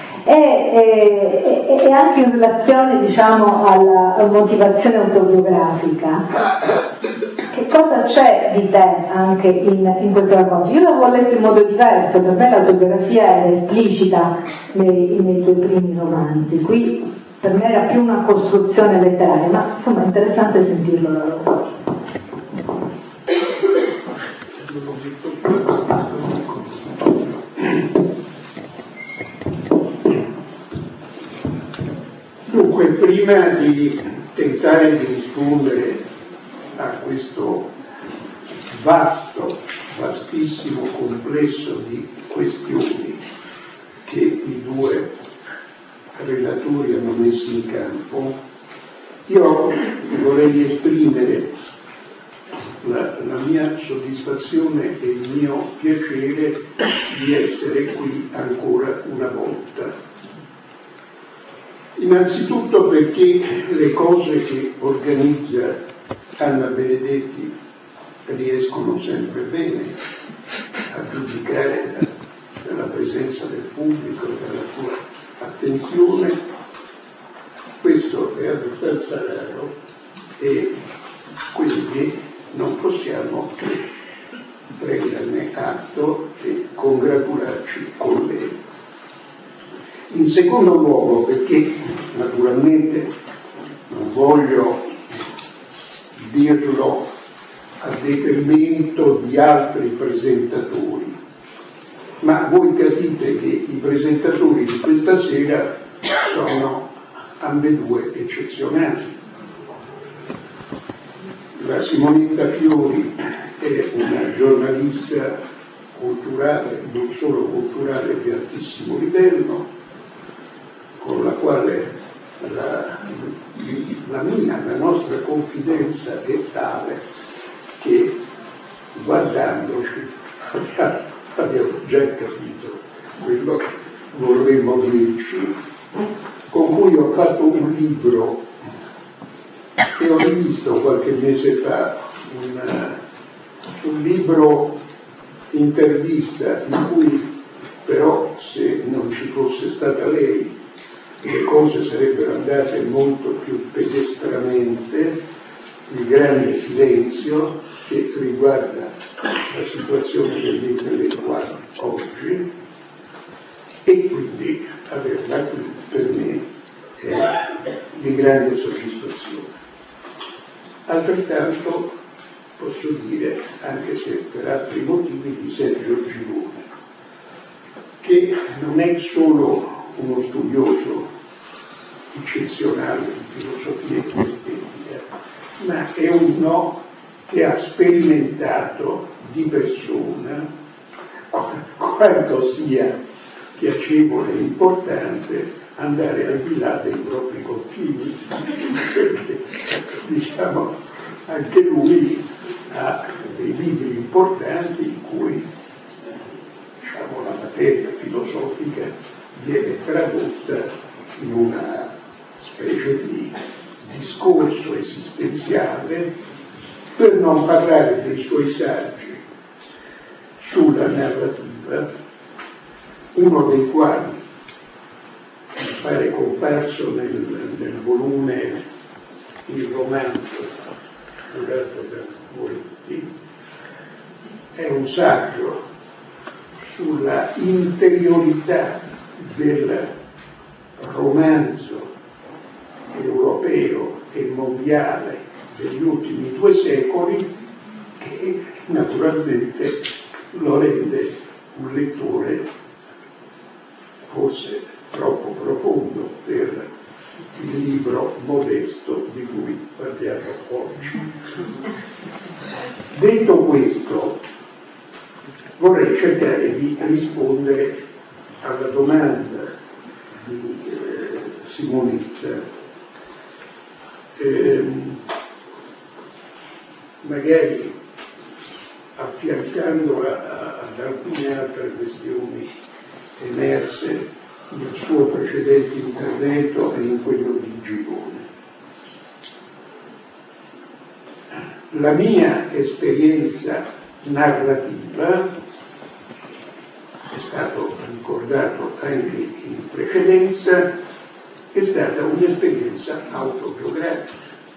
E anche in relazione, diciamo, alla motivazione autobiografica, che cosa c'è di te anche in questo racconto? Io l'avevo letto in modo diverso, per me l'autobiografia era esplicita nei tuoi primi romanzi, qui per me era più una costruzione letteraria, ma insomma è interessante sentirlo da loro. Dunque, prima di tentare di rispondere a questo vastissimo complesso di questioni che i due relatori hanno messo in campo, io vorrei esprimere la mia soddisfazione e il mio piacere di essere qui ancora una volta. Innanzitutto perché le cose che organizza Anna Benedetti riescono sempre bene, a giudicare dalla presenza del pubblico, dalla sua attenzione. Questo è abbastanza raro e quindi non possiamo che prenderne atto e congratularci con lei. In secondo luogo perché naturalmente non voglio dirlo a detrimento di altri presentatori, ma voi capite che i presentatori di questa sera sono ambedue eccezionali. La Simonetta Fiori è una giornalista culturale, non solo culturale, di altissimo livello, con la quale la nostra confidenza è tale che guardandoci abbiamo già capito quello che vorremmo dirci, con cui ho fatto un libro che ho rivisto qualche mese fa, un libro intervista in cui però, se non ci fosse stata lei, le cose sarebbero andate molto più pedestramente. Il grande silenzio che riguarda la situazione degli intellettuali oggi, e quindi averla qui per me è di grande soddisfazione. Altrettanto posso dire, anche se per altri motivi, di Sergio Givone, che non è solo uno studioso eccezionale di filosofia e di estetica, ma è uno che ha sperimentato di persona quanto sia piacevole e importante andare al di là dei propri confini, perché diciamo anche lui ha dei libri importanti in cui diciamo, la materia filosofica viene tradotta in una specie di discorso esistenziale, per non parlare dei suoi saggi sulla narrativa, uno dei quali pare comparso nel volume Il romanzo curato da Moretti, è un saggio sulla interiorità del romanzo europeo e mondiale degli ultimi 2 secoli, che naturalmente lo rende un lettore forse troppo profondo per il libro modesto di cui parliamo oggi. Detto questo, vorrei cercare di rispondere alla domanda di Simonetta, magari affiancandola ad alcune altre questioni emerse nel suo precedente intervento e in quello di Givone. La mia esperienza narrativa, è stato ricordato anche in precedenza, è stata un'esperienza autobiografica.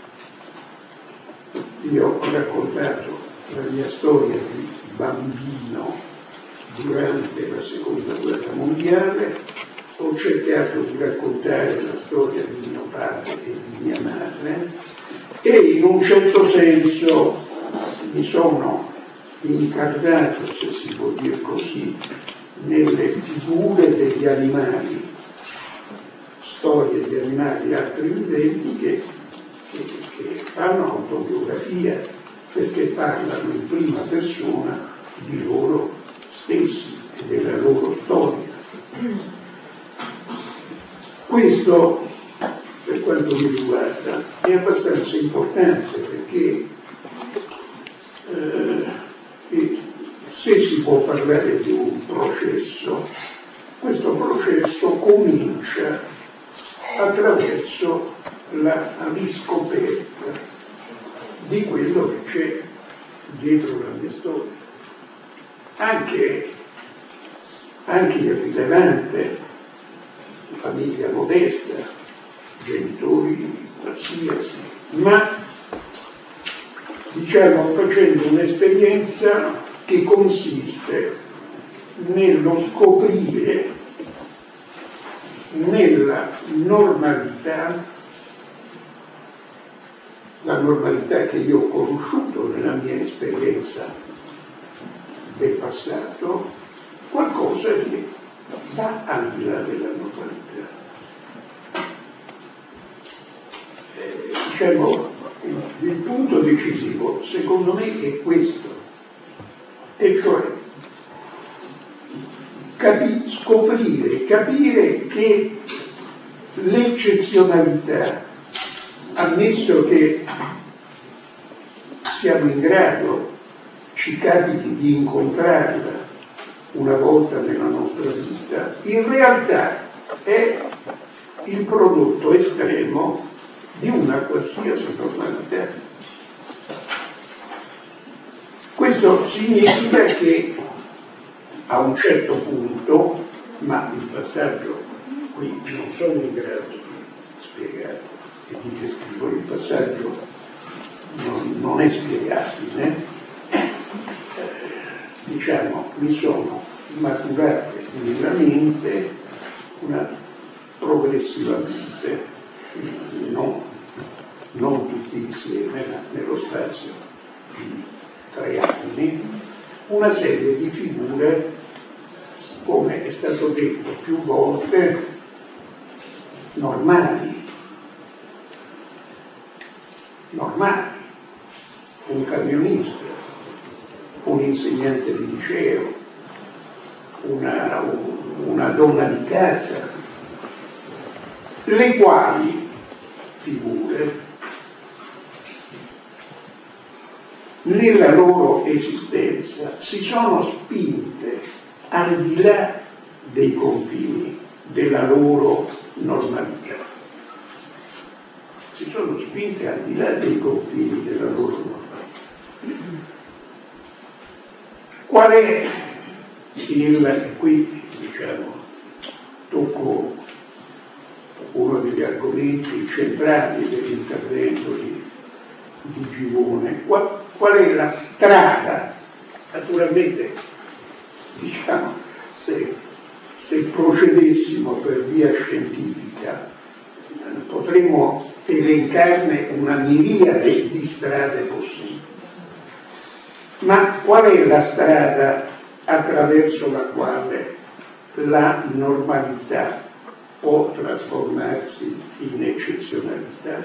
Io ho raccontato la mia storia di bambino durante la seconda guerra mondiale, ho cercato di raccontare la storia di mio padre e di mia madre, e in un certo senso mi sono incarnato, se si può dire così, nelle figure degli animali, storie di animali altri viventi che fanno autobiografia, perché parlano in prima persona di loro stessi e della loro storia. Questo, per quanto mi riguarda, è abbastanza importante, perché se si può parlare di un processo, questo processo comincia attraverso la riscoperta di quello che c'è dietro la mia storia, anche irrilevante, famiglia modesta, genitori qualsiasi, ma diciamo facendo un'esperienza che consiste nello scoprire nella normalità, la normalità che io ho conosciuto nella mia esperienza del passato, qualcosa che va al di là della normalità. Diciamo, il punto decisivo, secondo me, è questo, e cioè scoprire, capire che l'eccezionalità, ammesso che siamo in grado, ci capiti di incontrarla una volta nella nostra vita, in realtà è il prodotto estremo di una qualsiasi normalità. Questo significa che a un certo punto, ma il passaggio qui non sono in grado di spiegare e di descrivere, il passaggio non è spiegabile, diciamo, mi sono maturate nella mente progressivamente, non tutti insieme, ma nello spazio di 3 anni, una serie di figure, come è stato detto più volte, normali, un camionista, un insegnante di liceo, una donna di casa, le quali figure nella loro esistenza si sono spinte al di là dei confini della loro normalità. Si sono spinte al di là dei confini della loro normalità. Qual è e qui diciamo tocco uno degli argomenti centrali dell'intervento di Givone, qual è la strada? Naturalmente, diciamo, se procedessimo per via scientifica potremmo elencarne una miriade di strade possibili. Ma qual è la strada attraverso la quale la normalità può trasformarsi in eccezionalità?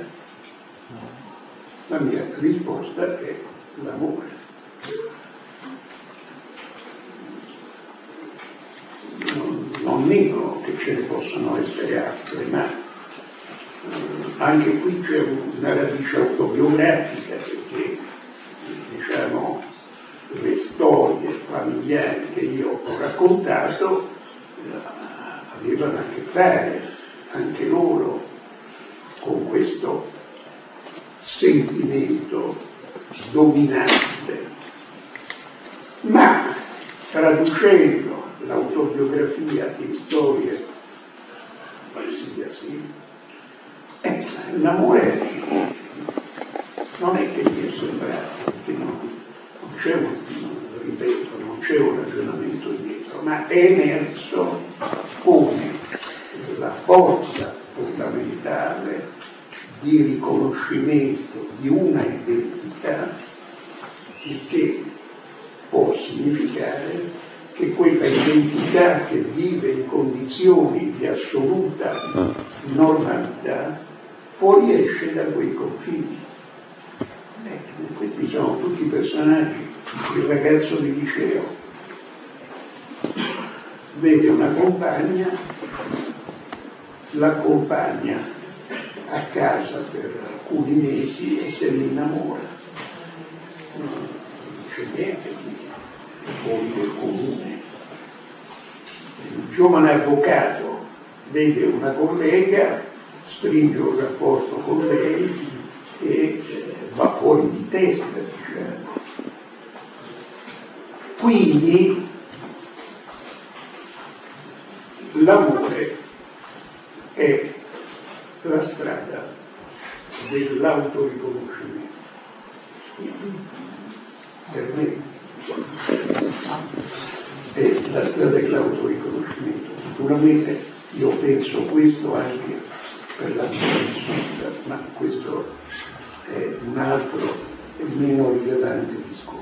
La mia risposta è l'amore. Non nego che ce ne possono essere altre, ma anche qui c'è una radice autobiografica, perché diciamo le storie familiari che io ho raccontato avevano a che fare anche loro con questo sentimento dominante, ma traducendo l'autobiografia in storie qualsiasi, l'amore non è che mi è sembrato, che non c'è non c'è un ragionamento dietro, ma è emerso come la forza fondamentale di riconoscimento di una identità, il che può significare che quella identità che vive in condizioni di assoluta normalità fuoriesce da quei confini. Questi sono tutti i personaggi. Il ragazzo di liceo vede una compagna, l'accompagna a casa per alcuni mesi e se ne innamora. Non c'è niente di fuori del comune. Il giovane avvocato vede una collega, stringe un rapporto con lei e va fuori di testa, diciamo. Quindi l'amore è la strada dell'autoriconoscimento. Per me è la strada dell'autoriconoscimento. Naturalmente io penso questo anche per la vita vissuta, ma questo è un altro e meno rilevante discorso.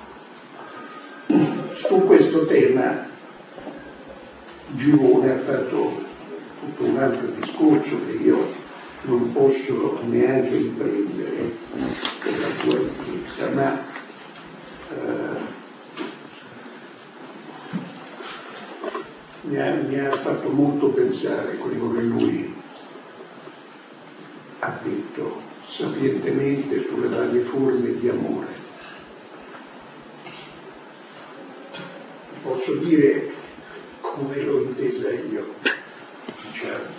Su questo tema Givone ha fatto tutto un altro discorso che io non posso neanche riprendere per la sua ricchezza, ma mi ha fatto molto pensare quello che lui ha detto sapientemente sulle varie forme di amore. Posso dire come l'ho intesa io, diciamo.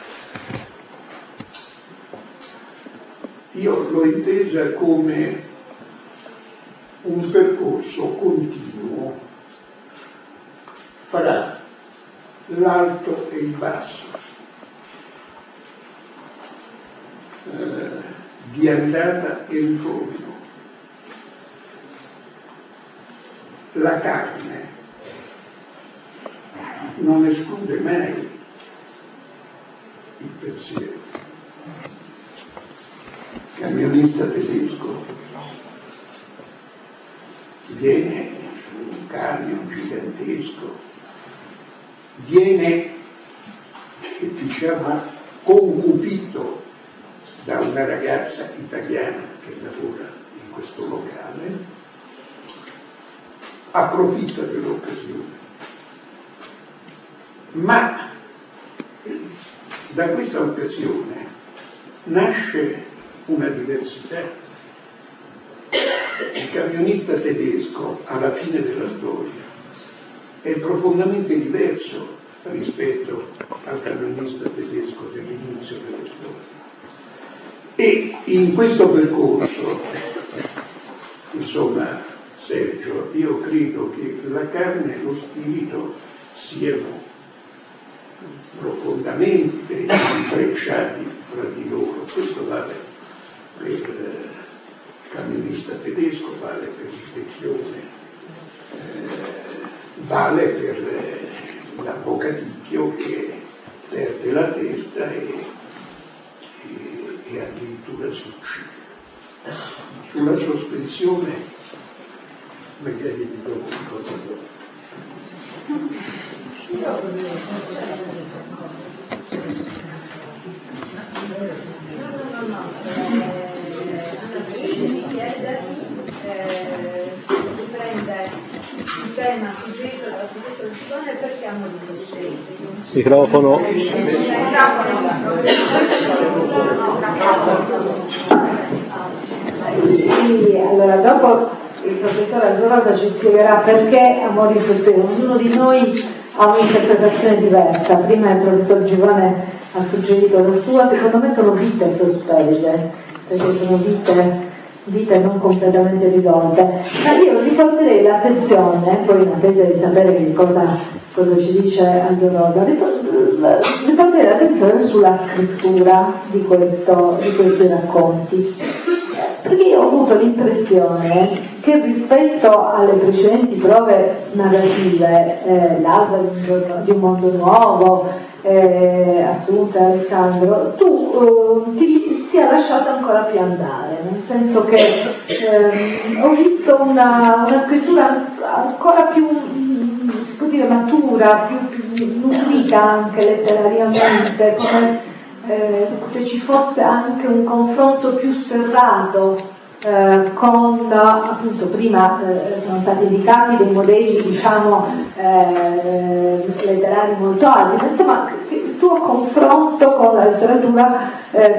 Io l'ho intesa come un percorso continuo fra l'alto e il basso, di andata e ritorno. La carne non esclude mai il pensiero. Camionista tedesco viene su un camion gigantesco, viene, diciamo, concupito da una ragazza italiana che lavora in questo locale, approfitta dell'occasione. Ma da questa occasione nasce una diversità. Il camionista tedesco alla fine della storia è profondamente diverso rispetto al camionista tedesco dell'inizio della storia. E in questo percorso, insomma, Sergio, io credo che la carne e lo spirito siano profondamente intrecciati fra di loro. Questo vale per il camionista tedesco, vale per il vecchione, vale per l'avvocaticchio che perde la testa e addirittura si uccide. Sulla sospensione magari vi do qualcosa dopo. Mi chiede di prendere il tema suggerito dal professor Giovane perché hanno di microfono. Quindi, allora, dopo il professore Azzorosa ci spiegherà perché amori sospesi. Ognuno di noi ha un'interpretazione diversa. Prima il professor Giovane ha suggerito la sua, secondo me sono vite sospese, perché sono vite non completamente risolte. Ma io riporterei l'attenzione, poi in attesa di sapere che cosa ci dice Azzorosa, riporterei l'attenzione sulla scrittura di questi racconti. Perché io ho avuto l'impressione che rispetto alle precedenti prove narrative, l'alba di un mondo nuovo, Assunta, Alessandro, tu ti sia lasciato ancora più andare, nel senso che ho visto una scrittura ancora più, si può dire, matura, più nutrita anche letterariamente, come se ci fosse anche un confronto più serrato con, appunto, prima sono stati indicati dei modelli, diciamo, letterari molto alti, ma insomma il tuo confronto con la letteratura,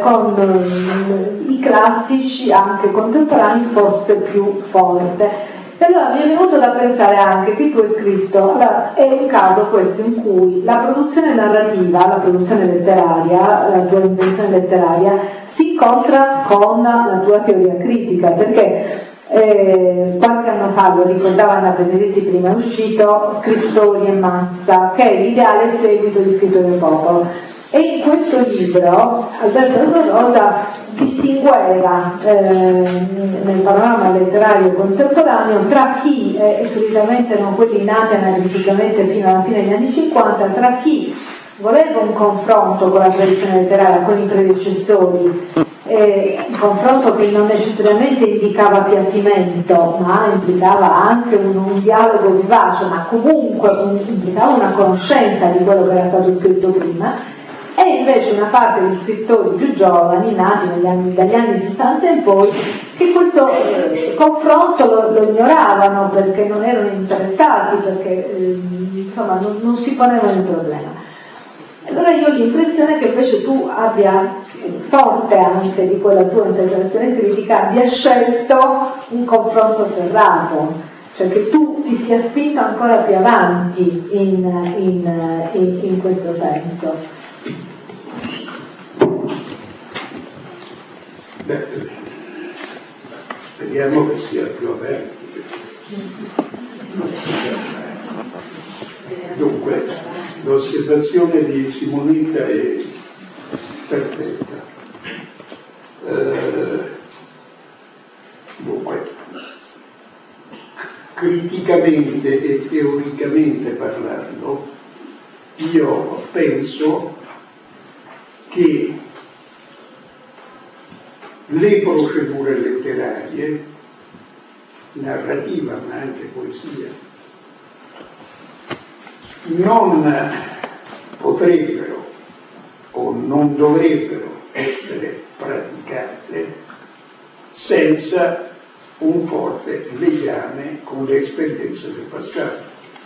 con i classici anche contemporanei, fosse più forte. E allora mi è venuto da pensare anche che tu hai scritto, allora, è un caso questo in cui la produzione narrativa, la produzione letteraria, la tua intenzione letteraria si incontra con la tua teoria critica, perché qualche anno fa, lo ricordava Anna Benedetti, prima è uscito Scrittori e Massa, che è l'ideale seguito di Scrittori del Popolo. E in questo libro Alberto Azzorosa distingueva nel panorama letterario contemporaneo tra chi, e solitamente non quelli nati analiticamente fino alla fine degli anni 50, tra chi voleva un confronto con la tradizione letteraria, con i predecessori, un confronto che non necessariamente indicava appiattimento, ma implicava anche un dialogo vivace, ma comunque implicava una conoscenza di quello che era stato scritto prima, e invece una parte di scrittori più giovani, nati dagli anni 60 in poi, che questo confronto lo ignoravano perché non erano interessati, perché insomma non si ponevano il problema. Allora io ho l'impressione che invece tu abbia, forte anche di quella tua interpretazione critica, abbia scelto un confronto serrato, cioè che tu ti sia spinto ancora più avanti in questo senso. Beh, speriamo che sia più aperto. Dunque, l'osservazione di Simonetta è perfetta. Dunque, criticamente e teoricamente parlando, io penso che le procedure letterarie, narrativa ma anche poesia, non potrebbero o non dovrebbero essere praticate senza un forte legame con le esperienze del passato.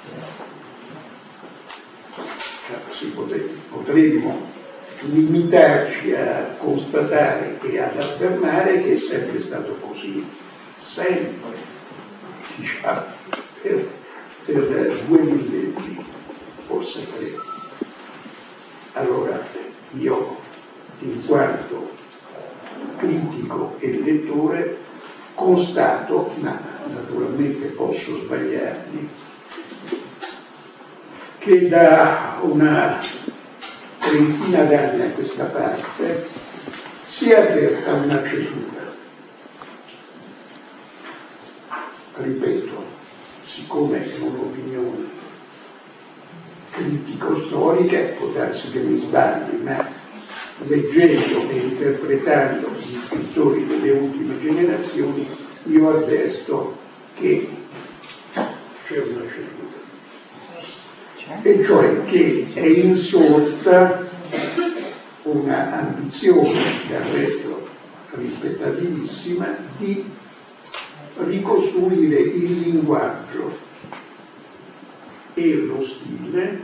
Potremmo limitarci a constatare e ad affermare che è sempre stato così, sempre, diciamo, per 2 millenni, forse 3. Allora io, in quanto critico e lettore, constato, ma naturalmente posso sbagliarmi, che da una trentina d'anni a questa parte si è aperta una cesura. Ripeto, siccome è un'opinione critico-storica, può darsi che mi sbagli, ma leggendo e interpretando gli scrittori delle ultime generazioni, io avverto che c'è una cesura. E cioè che è insorta una ambizione, del resto rispettabilissima, di ricostruire il linguaggio e lo stile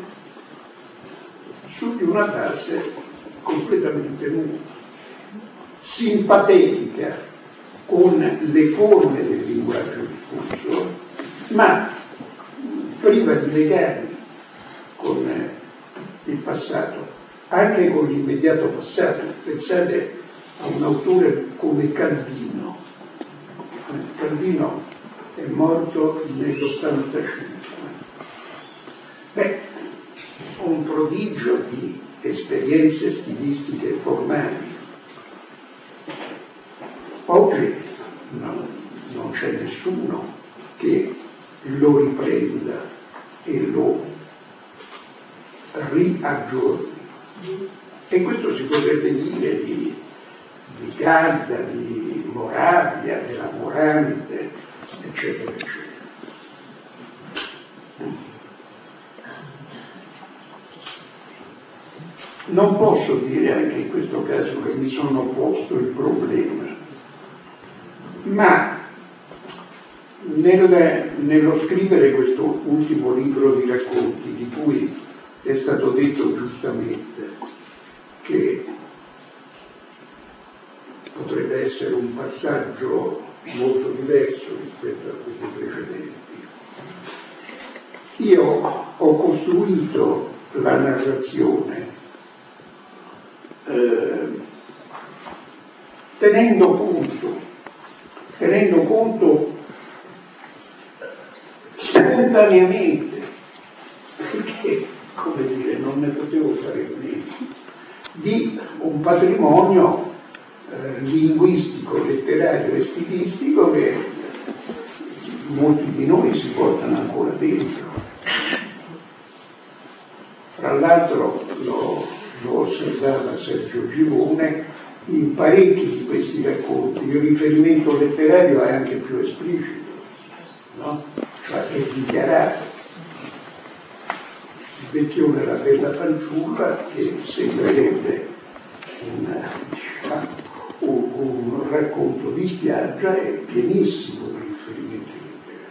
su di una base completamente nuova, simpatetica con le forme del linguaggio diffuso, ma priva di legami con il passato, anche con l'immediato passato. Pensate a un autore come Calvino. Calvino è morto nell'85. Beh, un prodigio di esperienze stilistiche e formali. Oggi non c'è nessuno che lo riprenda e lo riaggiorni. E questo si potrebbe dire di Garda, di Moravia, della Morante, eccetera, eccetera. Non posso dire anche in questo caso che mi sono posto il problema, ma nello scrivere questo ultimo libro di racconti, di cui è stato detto giustamente che potrebbe essere un passaggio molto diverso rispetto a quelli precedenti, io ho costruito la narrazione tenendo conto spontaneamente, perché, come dire, non ne potevo fare a meno, di un patrimonio linguistico, letterario e stilistico che molti di noi si portano ancora dentro. Fra l'altro lo osservava Sergio Givone, in parecchi di questi racconti il riferimento letterario è anche più esplicito, no? Cioè è dichiarato. Vecchione la bella fanciulla, che sembrerebbe un racconto di spiaggia, è pienissimo di riferimenti letterari.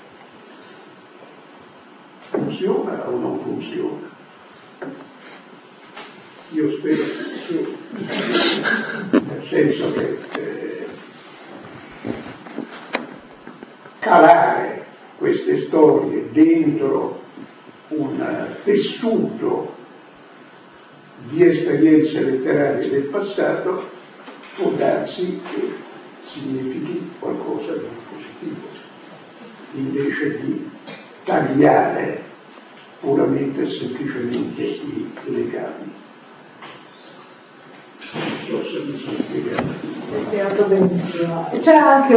Funziona o non funziona? Io spero che funzioni, nel senso che calare queste storie dentro un tessuto di esperienze letterarie del passato può darsi che significhi qualcosa di positivo, invece di tagliare puramente e semplicemente i legami. Non so se mi sono spiegato benissimo. C'è anche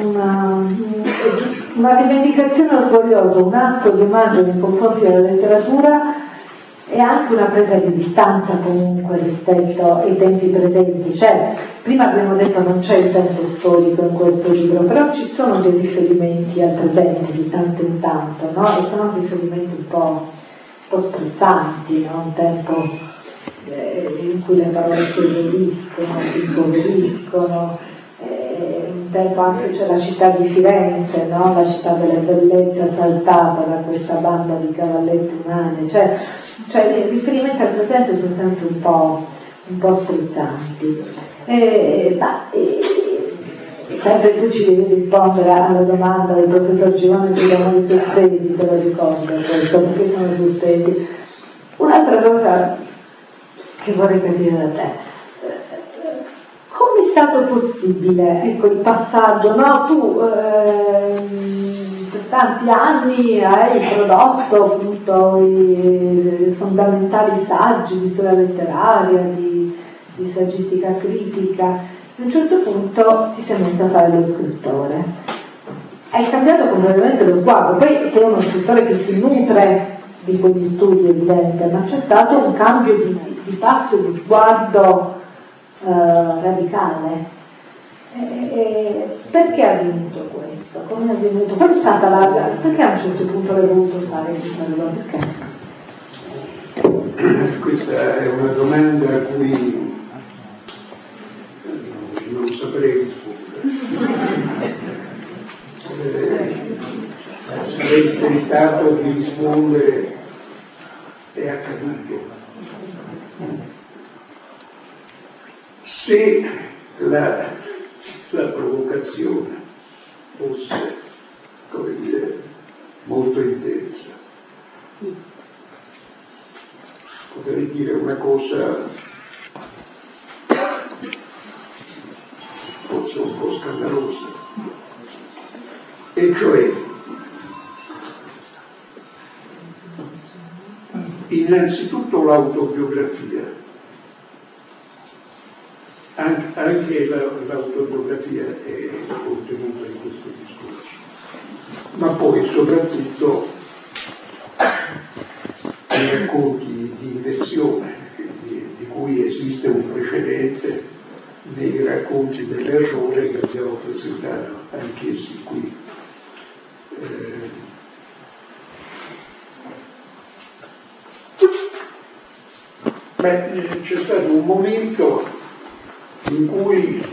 una rivendicazione orgogliosa, un atto di omaggio nei confronti della letteratura e anche una presa di distanza comunque rispetto ai tempi presenti. Cioè, prima abbiamo detto non c'è il tempo storico in questo libro, però ci sono dei riferimenti al presente di tanto in tanto, no? E sono riferimenti un po' sprezzanti, no? Un tempo in cui le parole si esauriscono, si impoveriscono, un tempo anche c'è la città di Firenze, no? La città delle bellezze assaltata da questa banda di cavalletti umani, cioè i riferimenti al presente sono sempre un po' sprezzanti. Sempre tu ci devi rispondere alla domanda del professor Givone sui amori sospesi, te lo ricordo questo, perché sono sospesi. Un'altra cosa che vorrei capire da te, come è stato possibile, ecco, il passaggio, no? Tu per tanti anni hai prodotto appunto i fondamentali saggi di storia letteraria, di saggistica critica, a un certo punto ti sei messo a fare lo scrittore, hai cambiato completamente lo sguardo, poi sei uno scrittore che si nutre di quegli studi, evidente, ma c'è stato un cambio di passo, di sguardo radicale. Perché è avvenuto questo? Come è avvenuto? Qual è stata perché a un certo punto hai voluto fare questa cosa? Perché? Questa è una domanda a cui non saprei rispondere. Sarei tentato di rispondere è accaduto. Se la provocazione fosse, come dire, molto intensa, potrei dire una cosa forse un po' scandalosa, e cioè innanzitutto l'autobiografia, anche l'autobiografia è contenuta in questo discorso, ma poi soprattutto i racconti di invenzione, di cui esiste un precedente nei racconti dell'errore che abbiamo presentato anch'essi qui. C'è stato un momento in cui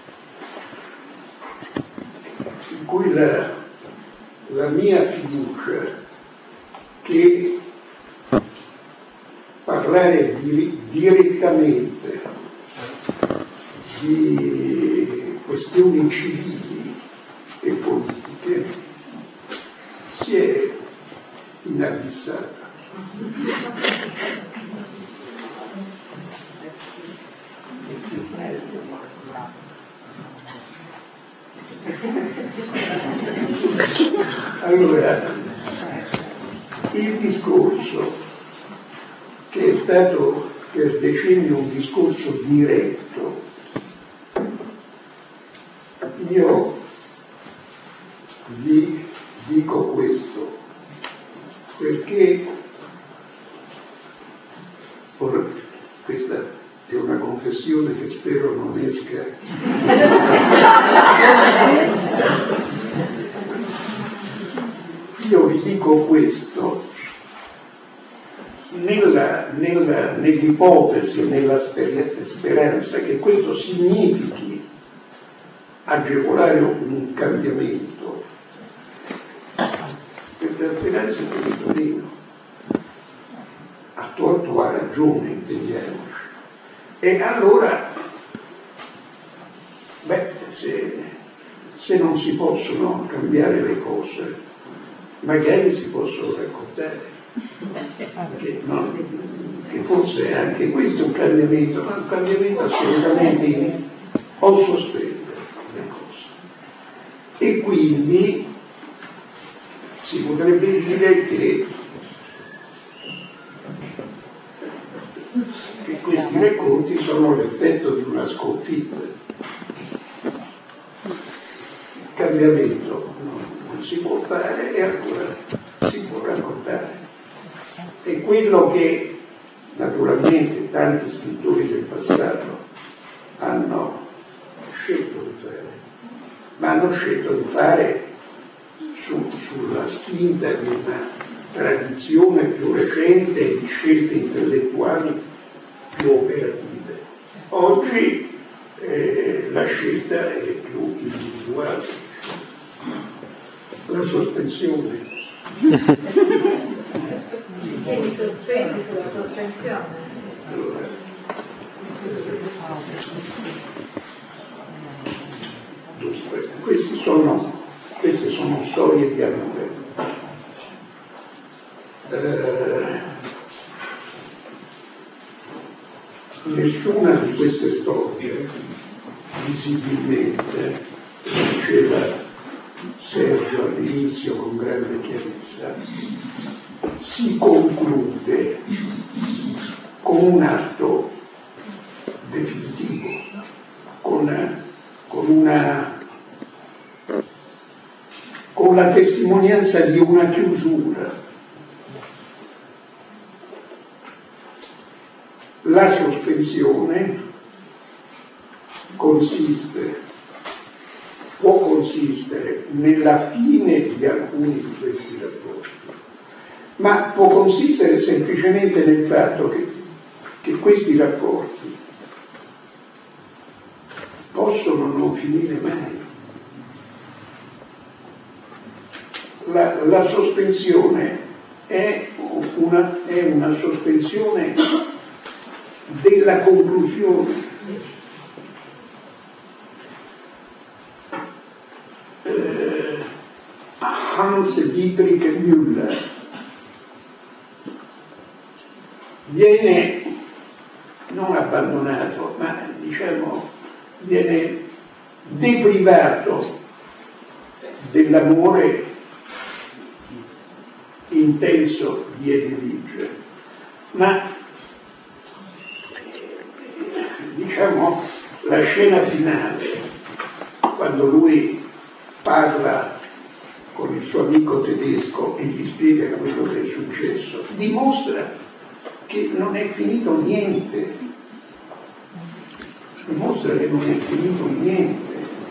la mia fiducia che parlare direttamente di questioni civili e politiche si è inabissata. Allora, il discorso, che è stato per decenni un discorso diretto, io vi dico questo perché questa è una confessione che spero non esca. Io vi dico questo nell'ipotesi e nella speranza che questo significhi agevolare un cambiamento, questa speranza è molto meno. A torto o a ragione, intendiamoci. E allora, se non si possono cambiare le cose, magari si possono raccontare. Che forse anche questo è un cambiamento, ma un cambiamento assolutamente o sospendere le cose. E quindi si potrebbe dire che questi racconti sono l'effetto di una sconfitta. Il cambiamento non si può fare e ancora si può raccontare. E quello che naturalmente tanti scrittori del passato hanno scelto di fare, ma hanno scelto di fare sulla spinta di una tradizione più recente di scelte intellettuali più operative. Oggi la scelta è più individuale, la sospensione. Quindi sospesi sulla sospensione. Allora, queste sono storie di amore. Nessuna di queste storie, visibilmente, diceva Sergio all'inizio con grande chiarezza, si conclude con un atto definitivo, con la testimonianza di una chiusura. La sospensione può consistere nella fine di alcuni di questi rapporti, ma può consistere semplicemente nel fatto che questi rapporti possono non finire mai. La sospensione è una sospensione della conclusione. Hans Dietrich Müller viene non abbandonato, ma viene deprivato dell'amore intenso di Edvige, ma la scena finale, quando lui parla con il suo amico tedesco e gli spiega quello che è successo, dimostra che non è finito niente. Dimostra che non è finito niente.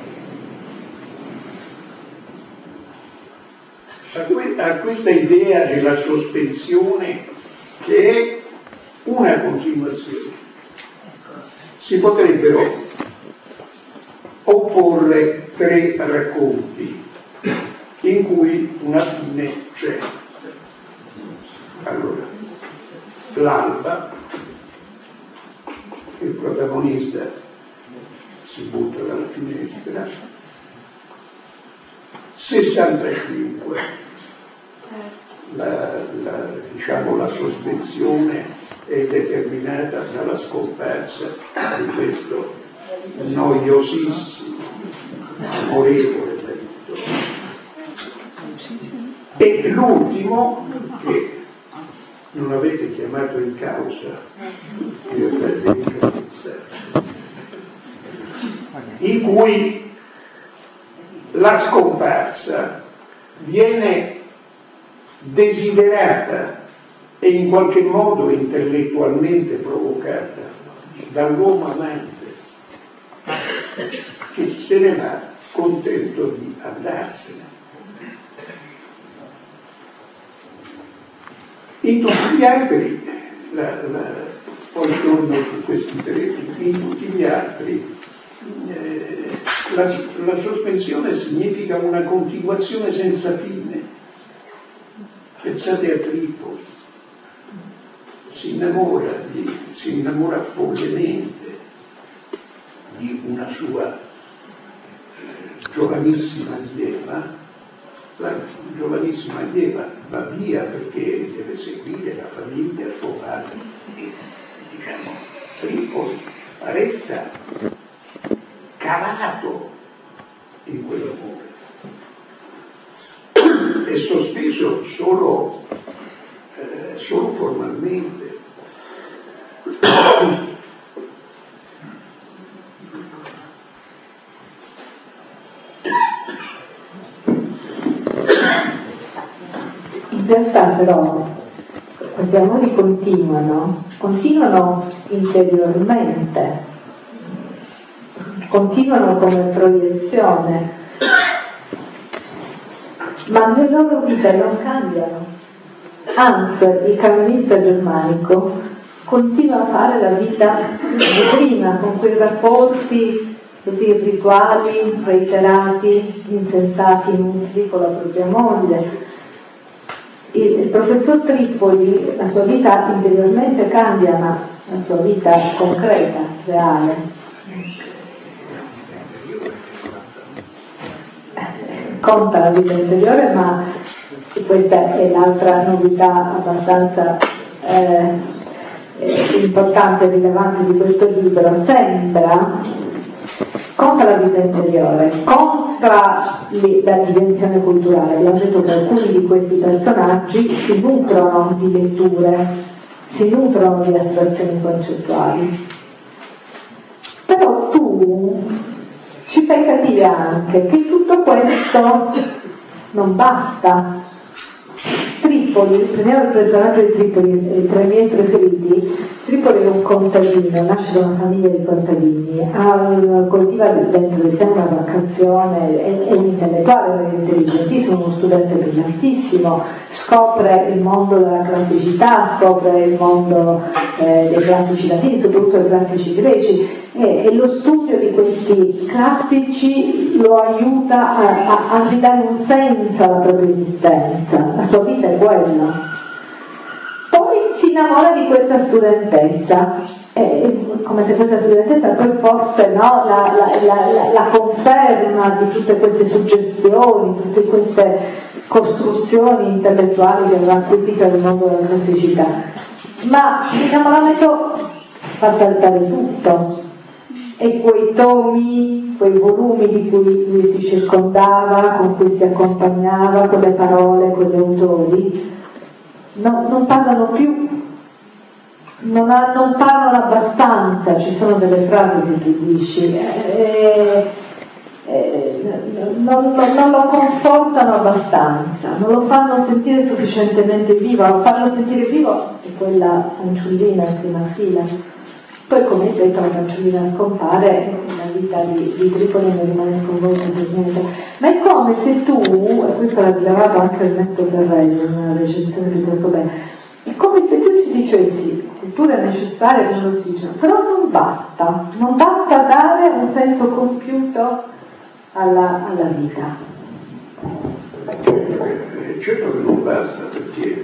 A questa idea della sospensione che è una continuazione si potrebbero opporre 3 racconti in cui una fine c'è. Allora, l'alba, il protagonista si butta dalla finestra, 65, la sospensione è determinata dalla scomparsa di questo noiosissimo, amorevole marito. E l'ultimo, che non avete chiamato in causa, in cui la scomparsa viene desiderata e in qualche modo intellettualmente provocata dall'uomo amante che se ne va contento di andarsene. In tutti gli altri poi torno su questi tre, in tutti gli altri la sospensione significa una continuazione senza fine. Pensate a Tripoli, si innamora follemente di una sua giovanissima allieva. La giovanissima allieva va via perché deve seguire la famiglia, suo padre, e diciamo Tripoli resta calato in quell'amore, è sospeso solo formalmente. In realtà però questi amori continuano interiormente, continuano come proiezione, ma le loro vite non cambiano. Hans, il canonista germanico, continua a fare la vita di prima, con quei rapporti così rituali, reiterati, insensati, inutili con la propria moglie. Il professor Tripoli, la sua vita interiormente cambia, ma la sua vita concreta, reale. Conta la vita interiore, ma questa è l'altra novità abbastanza importante e rilevante di questo libro. Sembra conta la vita interiore, conta la dimensione culturale. Abbiamo detto che alcuni di questi personaggi si nutrono di letture, si nutrono di astrazioni concettuali. Però tu ci fai capire anche che tutto questo non basta. Tripoli, prendiamo il personaggio di Tripoli, tra i miei preferiti. Tripoli è un contadino, nasce da una famiglia di contadini, coltiva dentro di sé una vocazione, è un intellettuale, è intelligentissimo, uno studente brillantissimo, scopre il mondo della classicità, scopre il mondo dei classici latini, soprattutto dei classici greci, e lo studio di questi classici lo aiuta a ridare un senso alla propria esistenza. La sua vita è quella. Poi si innamora di questa studentessa, come se questa studentessa poi fosse, no, la conferma di tutte queste suggestioni, tutte queste costruzioni intellettuali che aveva acquisito nel mondo della classicità. Ma l'innamoramento fa saltare tutto, e quei tomi, quei volumi di cui lui si circondava, con cui si accompagnava, con le parole, con gli autori, non parlano più, non parlano abbastanza. Ci sono delle frasi che tu dici, non lo confortano abbastanza, non lo fanno sentire sufficientemente vivo. A farlo sentire vivo è quella fanciullina in prima fila. Poi, come detto, la fanciullina scompare, la vita di Tripoli non rimane sconvolta per niente. Ma è come se tu, e questo l'ha rilevato anche Ernesto Ferrelli in una recensione piuttosto bene, è come se tu ci dicessi: cultura è necessaria per l'ossigeno, però non basta dare un senso compiuto alla vita. Certo che non basta, perché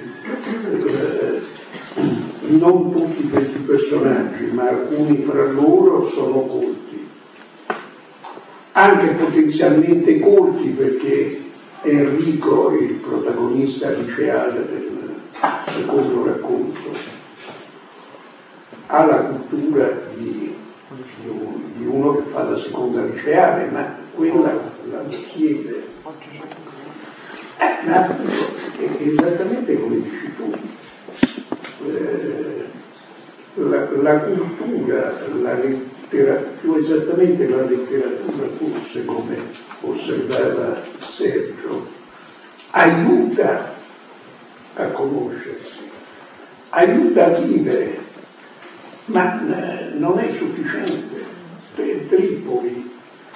non tutti questi personaggi, ma alcuni fra loro sono colti, anche potenzialmente colti, perché Enrico, il protagonista liceale del secondo racconto, ha la cultura di uno che fa la seconda liceale, ma quella la chiede. Ma è esattamente come dici tu. La cultura, più esattamente la letteratura, forse, come osservava Sergio, aiuta a conoscersi, aiuta a vivere, ma non è sufficiente. Per Tripoli,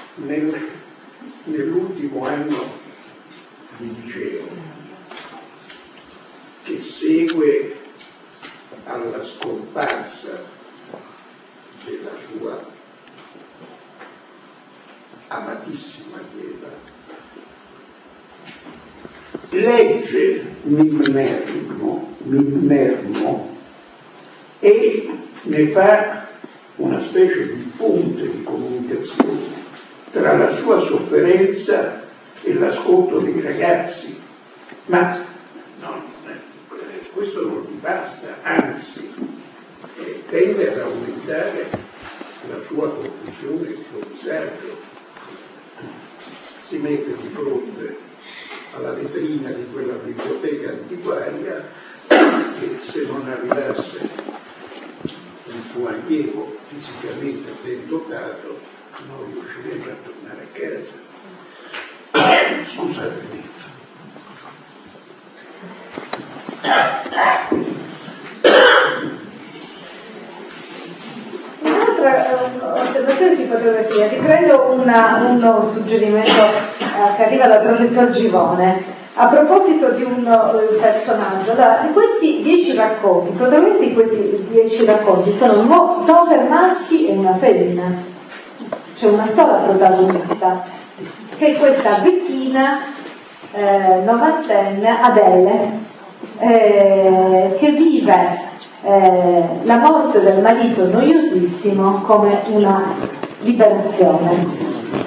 nell'ultimo anno di liceo, che segue alla scomparsa della sua amatissima Eva, legge Mimnermo e ne fa una specie di ponte di comunicazione tra la sua sofferenza e l'ascolto dei ragazzi. Ma no, questo non gli basta, anzi tende ad aumentare la sua confusione e il suo disagio. Si mette di fronte alla vetrina di quella biblioteca antiquaria che, se non arrivasse un suo allievo fisicamente ben dotato, non riuscirebbe a tornare a casa. Scusatemi. Un'altra osservazione si potrebbe fare, riprendo uno suggerimento che arriva dal professor Givone a proposito di un personaggio. Allora, di questi 10 racconti, i protagonisti di questi 10 racconti sono 9 maschi e una femmina. C'è una sola protagonista, che è questa vecchina novantenne Adele, che vive la morte del marito noiosissimo come una liberazione.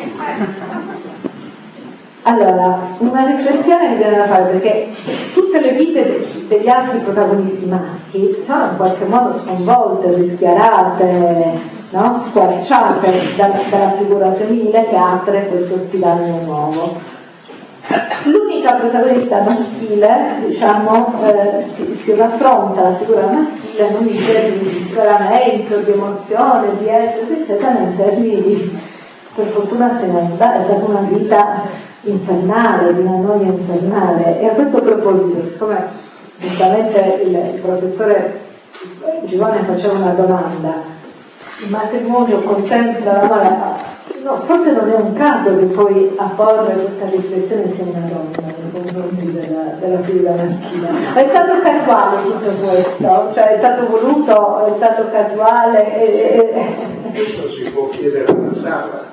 Allora, una riflessione che bisogna fare, perché tutte le vite degli altri protagonisti maschi sono in qualche modo sconvolte, rischiarate, no? Squarciate dalla figura femminile che apre questo spiraglio nuovo. L'unica protagonista maschile, diciamo, si raffronta la figura maschile non in termini di scoramento, di emozione, di essere, eccetera, ma in termini, per fortuna se ne è stata una vita infernale, di una noia infernale. E a questo proposito, siccome giustamente il professore Givone faceva una domanda, il matrimonio contempla la mala. No, forse non è un caso che poi a porre questa riflessione sia una donna nei confronti della figura maschile. È stato casuale tutto questo, cioè è stato voluto, è stato casuale. Questo si può chiedere alla sala.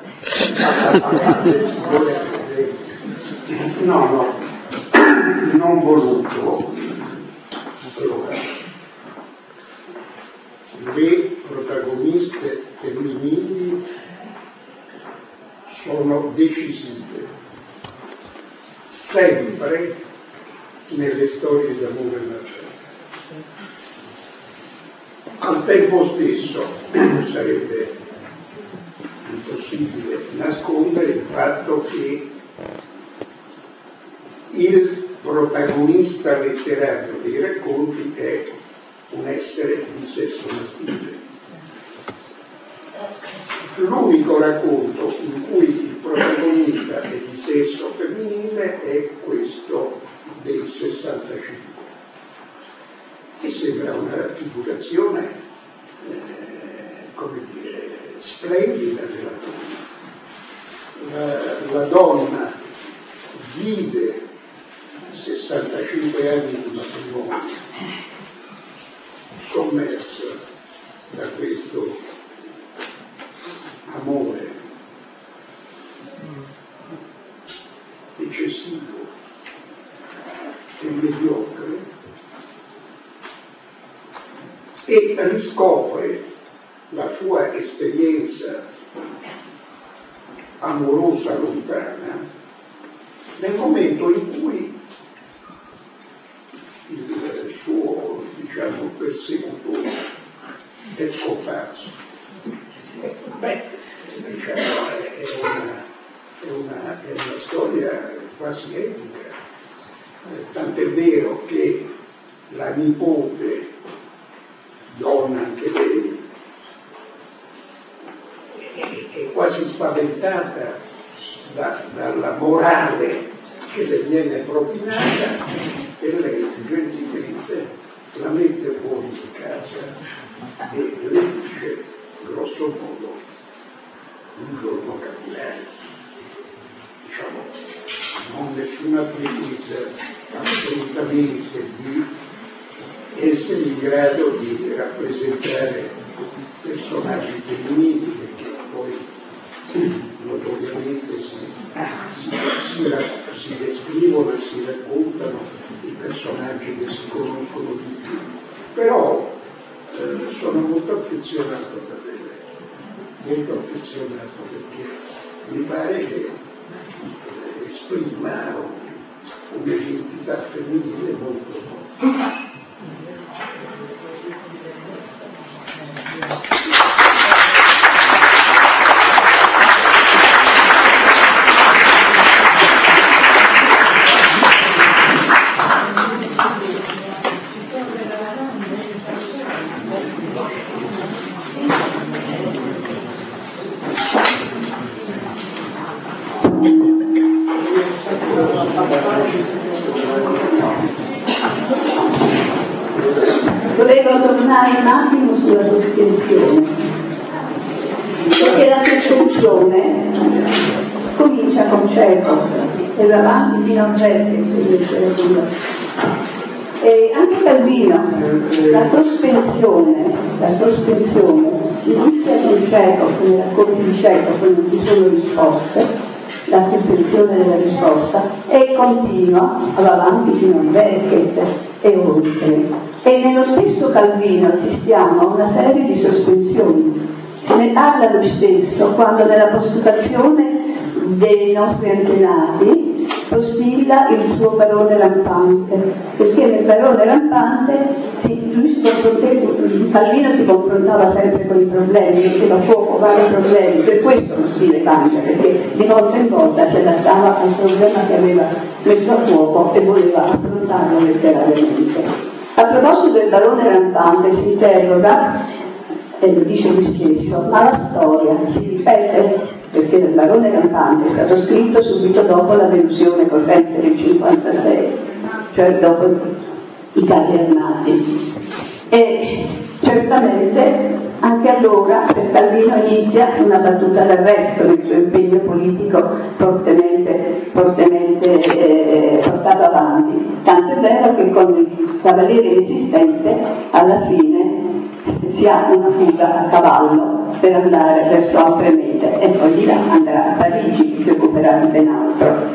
No, non voluto. Allora, le protagoniste femminili sono decisive, sempre nelle storie d'amore naturale. Al tempo stesso sarebbe impossibile nascondere il fatto che il protagonista letterario dei racconti è un essere di sesso maschile. L'unico racconto in cui il protagonista è di sesso femminile è questo del 65, che sembra una raffigurazione, come dire, splendida della donna. La donna vive 65 anni di matrimonio, sommersa da questo amore eccessivo e mediocre, e riscopre la sua esperienza amorosa lontana nel momento in cui il suo, diciamo, persecutore è scomparso. Beh, diciamo, è una storia quasi epica, tant'è vero che la nipote, donna anche lei, è quasi spaventata dalla morale che le viene propinata, e lei gentilmente la mette fuori di casa e le dice, grosso modo, un giorno capirai. Diciamo, non nessuna pretesa assolutamente di essere in grado di rappresentare personaggi femminili, perché poi notoriamente si descrivono e si raccontano i personaggi che si conoscono di più. Però sono molto affezionato ad Adele, molto affezionato, perché mi pare che esprima un'identità femminile molto forte. Volevo tornare un attimo sulla sospensione, perché la sospensione comincia con Chekhov e va avanti fino a Verdi, e anche Calvino. La sospensione inizia con Chekhov, nei racconti di Chekhov non ci sono risposte, la sospensione della risposta, e continua, va avanti fino a Beckett e oltre. E nello stesso Calvino assistiamo a una serie di sospensioni. Ne parla lui stesso quando nella postulazione dei nostri antenati postilla il suo barone rampante, perché nel barone rampante Calvino si confrontava sempre con i problemi, metteva a fuoco vari problemi, per questo lo stile cambia, perché di volta in volta si adattava al problema che aveva messo a fuoco e voleva affrontarlo letteralmente. A proposito del barone rampante si interroga, e lo dice lui stesso, ma la storia si ripete, perché il barone rampante è stato scritto subito dopo la delusione cosciente del 56, cioè dopo i carri armati. E certamente anche allora per Calvino inizia una battuta d'arresto del suo impegno politico fortemente portato avanti, tanto è vero che con il Cavaliere Resistente alla fine si ha una fuga a cavallo per andare verso altre mete e poi di là andrà a Parigi, si occuperà di ben altro.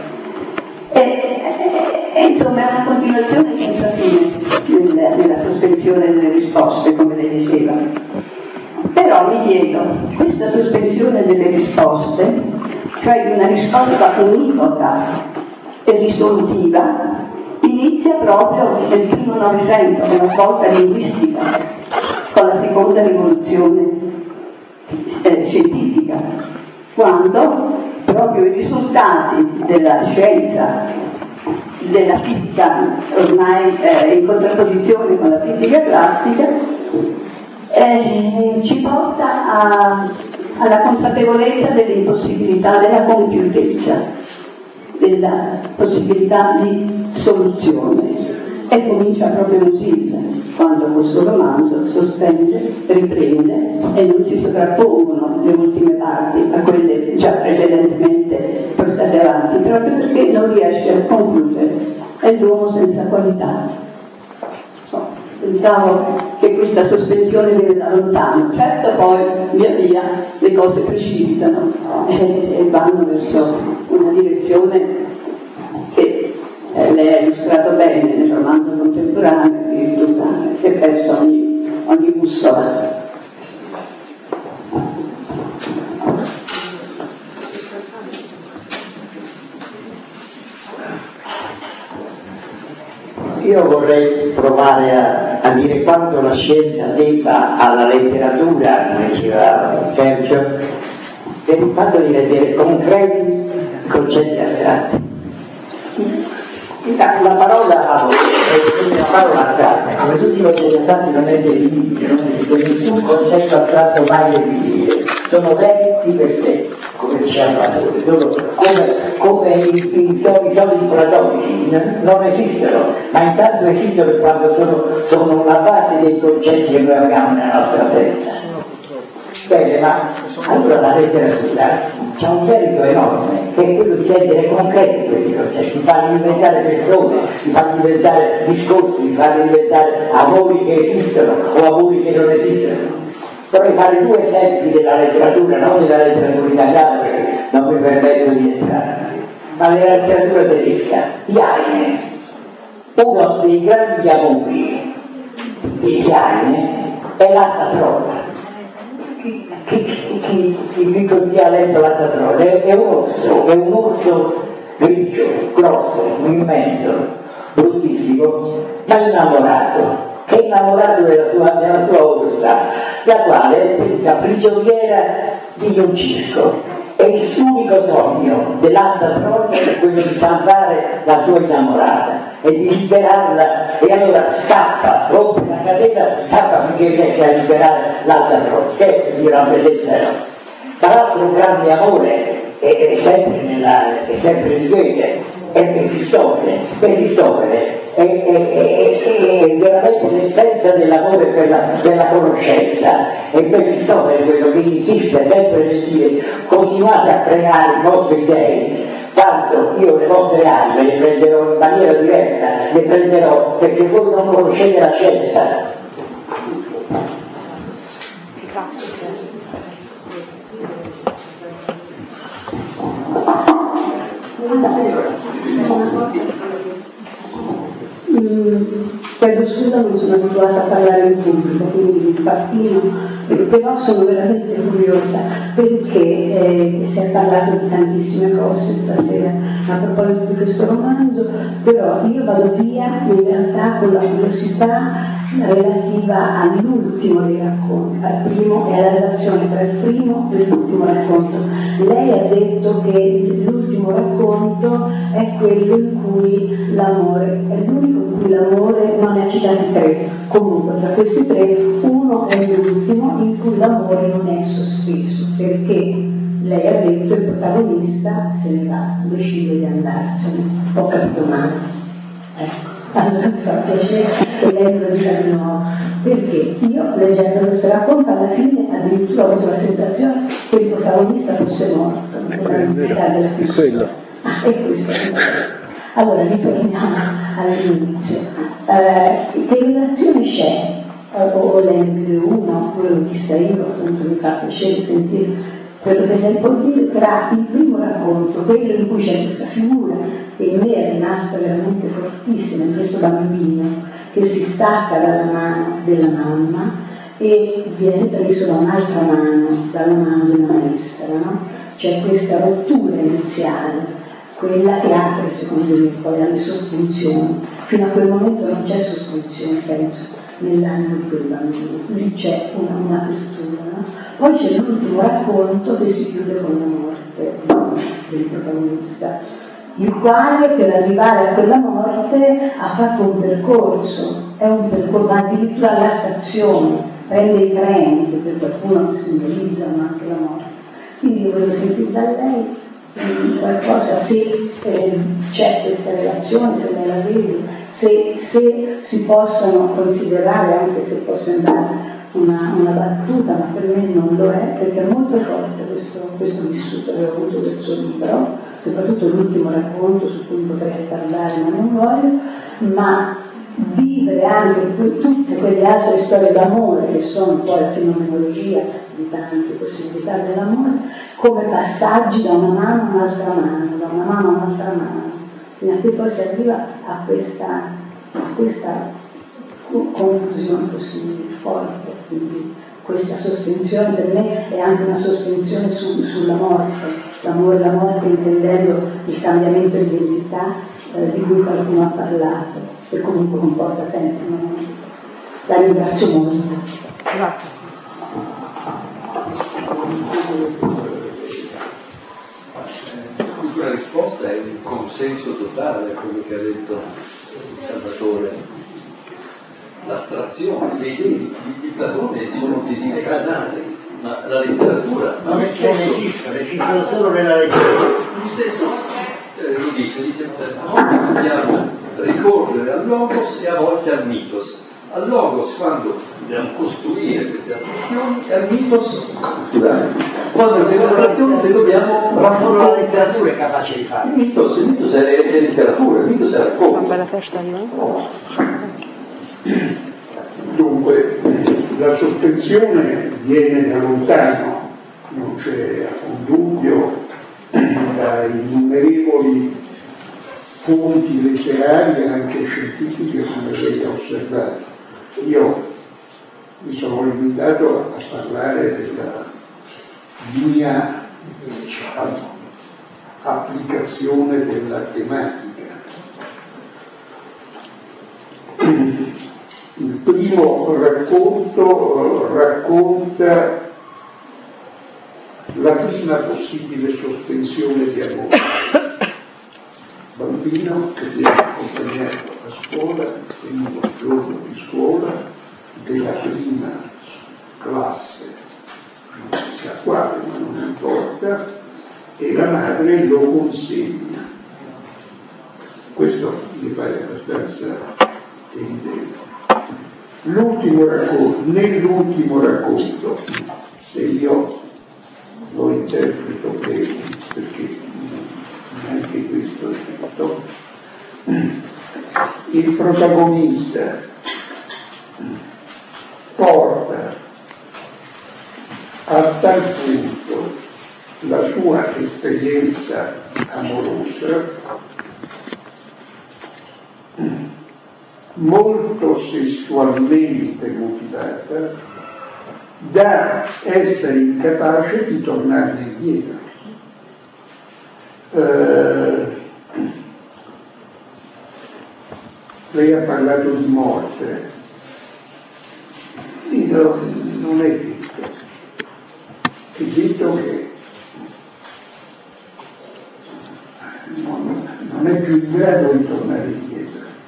E insomma è una continuazione senza fine nella sospensione delle risposte, come lei diceva. Però mi chiedo, questa sospensione delle risposte, cioè di una risposta univoca e risolutiva, inizia proprio nel primo Novecento, una svolta linguistica, con la seconda rivoluzione scientifica, quando proprio i risultati della scienza, della fisica ormai in contrapposizione con la fisica classica, ci porta alla consapevolezza dell'impossibilità della compiutezza, della possibilità di soluzione. E comincia proprio così, quando questo romanzo sospende, riprende e non si sovrappongono le ultime parti a quelle già precedentemente portate avanti, proprio perché non riesce a concludere. È l'uomo senza qualità. Pensavo che questa sospensione viene da lontano, certo poi via via le cose precipitano e vanno verso una direzione che lei ha illustrato bene nel romanzo contemporaneo, addirittura si è perso ogni bussola. Io vorrei provare a dire quanto la scienza debba alla letteratura, come diceva Sergio, per il fatto di rendere concreti concetti astratti. La parola amore è una parola astratta, come tutti i concetti astratti non è definibile, non esiste nessun concetto astratto mai definibile, sono veri di per sé, come diceva Platone, sono come i soliti platonici, non esistono, ma intanto esistono quando sono la base dei concetti che noi abbiamo nella nostra testa. Bene, ma Allora la letteratura c'ha un merito enorme, che è quello di rendere concreti questi processi, di farli diventare persone, di farli diventare discorsi, di farli diventare amori che esistono o amori che non esistono. Vorrei fare due esempi della letteratura, non della letteratura italiana perché non mi permetto di entrare, ma della letteratura tedesca, di Heine. Uno dei grandi amori di Heine è l'Alcatrone. Chi dico chi ha letto l'Alcatrone è un orso grigio, grosso, immenso, bruttissimo, ma innamorato, che è innamorato della sua orsa, la quale è tutta prigioniera di un circo. E il suo unico sogno dell'Alcatrone è quello di salvare la sua innamorata e di liberarla, e allora scappa, rompe la catena, scappa finché riesce a liberare l'Alcatrone, che è di una bellezza. Tra l'altro un grande amore è sempre di Goethe, è Mefistofele. Mefistofele è veramente l'essenza dell'amore per la conoscenza, e Mefistofele è quello che insiste sempre nel dire: continuate a creare i vostri dei, tanto io le vostre anime le prenderò in maniera diversa, le prenderò perché voi non conoscete la scienza. Chiedo scusa, non sono abituata a parlare in pubblico, quindi mi partino, però sono veramente curiosa perché si è parlato di tantissime cose stasera a proposito di questo romanzo, però io vado via in realtà con la curiosità relativa all'ultimo dei racconti, al primo e alla relazione tra il primo e l'ultimo racconto. Lei ha detto che l'ultimo racconto è quello in cui l'amore, è l'unico in cui l'amore, non ne ha citati tre, comunque tra questi tre uno è l'ultimo in cui l'amore non è sospeso, perché lei ha detto il protagonista se ne va, decide di andarsene. Ho capito male. Ecco. Allora mi fa piacere che lei me lo dica di nuovo, perché io leggendo questo racconto alla fine addirittura ho avuto la sensazione che il protagonista fosse morto nella metà della chiusura. E questo è allora ritorniamo all'inizio. Che relazione c'è? O lei ne vede uno, quello l'ho vista io, appunto mi fa piacere sentire quello che lei può dire tra il primo racconto, quello in cui c'è questa figura che in me è rimasta veramente fortissima, in questo bambino che si stacca dalla mano della mamma e viene preso da un'altra mano, dalla mano della maestra, no? C'è questa rottura iniziale, quella che apre secondo me poi alle sospensioni. Fino a quel momento non c'è sospensione, penso, nell'animo di quel bambino, lì c'è un'apertura, no? Poi c'è l'ultimo racconto che si chiude con la morte del protagonista, il quale per arrivare a quella morte ha fatto un percorso, è un percorso, addirittura alla stazione, prende i treni che per qualcuno simbolizzano anche la morte. Quindi io volevo sentire da lei qualcosa, se c'è questa relazione, se lei la vede, se si possono considerare, anche se può sembrare una battuta, ma per me non lo è, perché è molto forte questo vissuto che ho avuto del suo libro, soprattutto l'ultimo racconto su cui potrei parlare, ma non voglio, ma vivere anche tutte quelle altre storie d'amore che sono poi la fenomenologia di tante possibilità dell'amore, come passaggi da una mano a un'altra mano, da una mano a un'altra mano, fino a che poi si arriva a questa confusione così forte. Quindi questa sospensione per me è anche una sospensione sulla morte, la morte intendendo il cambiamento di identità di cui qualcuno ha parlato, che comunque comporta sempre una morte. La ringrazio molto. Grazie. La risposta è un consenso totale a quello che ha detto Salvatore. L'astrazione, le idee di Platone sono disincarnate, ma la letteratura non esistono solo nella letteratura. Il testo lo dice, a volte dobbiamo ricorrere al logos e a volte al mitos. Al logos quando dobbiamo costruire queste astrazioni e al mitos quando le narrazioni le dobbiamo Solo la raccontare. letteratura è capace di farlo. Il mitos è letteratura, il mitos è racconto. Dunque, la sospensione viene da lontano, non c'è alcun dubbio, da innumerevoli fonti letterarie, anche scientifiche, come lei ha osservato. Io mi sono limitato a parlare della mia, diciamo, applicazione della tematica. Il primo racconto racconta la prima possibile sospensione di amore. Bambino che viene accompagnato a scuola, il primo giorno di scuola della prima classe, non si sa quale, ma non importa, e la madre lo consegna. Questo mi pare abbastanza evidente. Nell'ultimo racconto, se io lo interpreto bene, perché neanche questo è tutto, il protagonista porta a tal punto la sua esperienza amorosa molto sessualmente motivata da essere incapace di tornarne indietro. Lei ha parlato di morte, non è detto, è detto che non è più in grado di tornare indietro.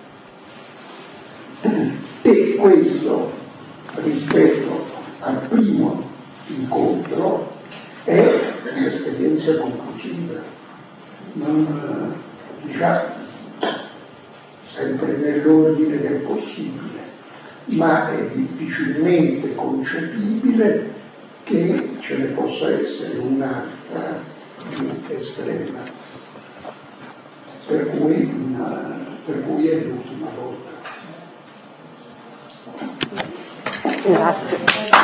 E questo, rispetto al primo incontro, è un'esperienza conclusiva, diciamo, sempre nell'ordine del possibile, ma è difficilmente concepibile che ce ne possa essere un'altra più estrema, per cui è l'ultima volta. Grazie.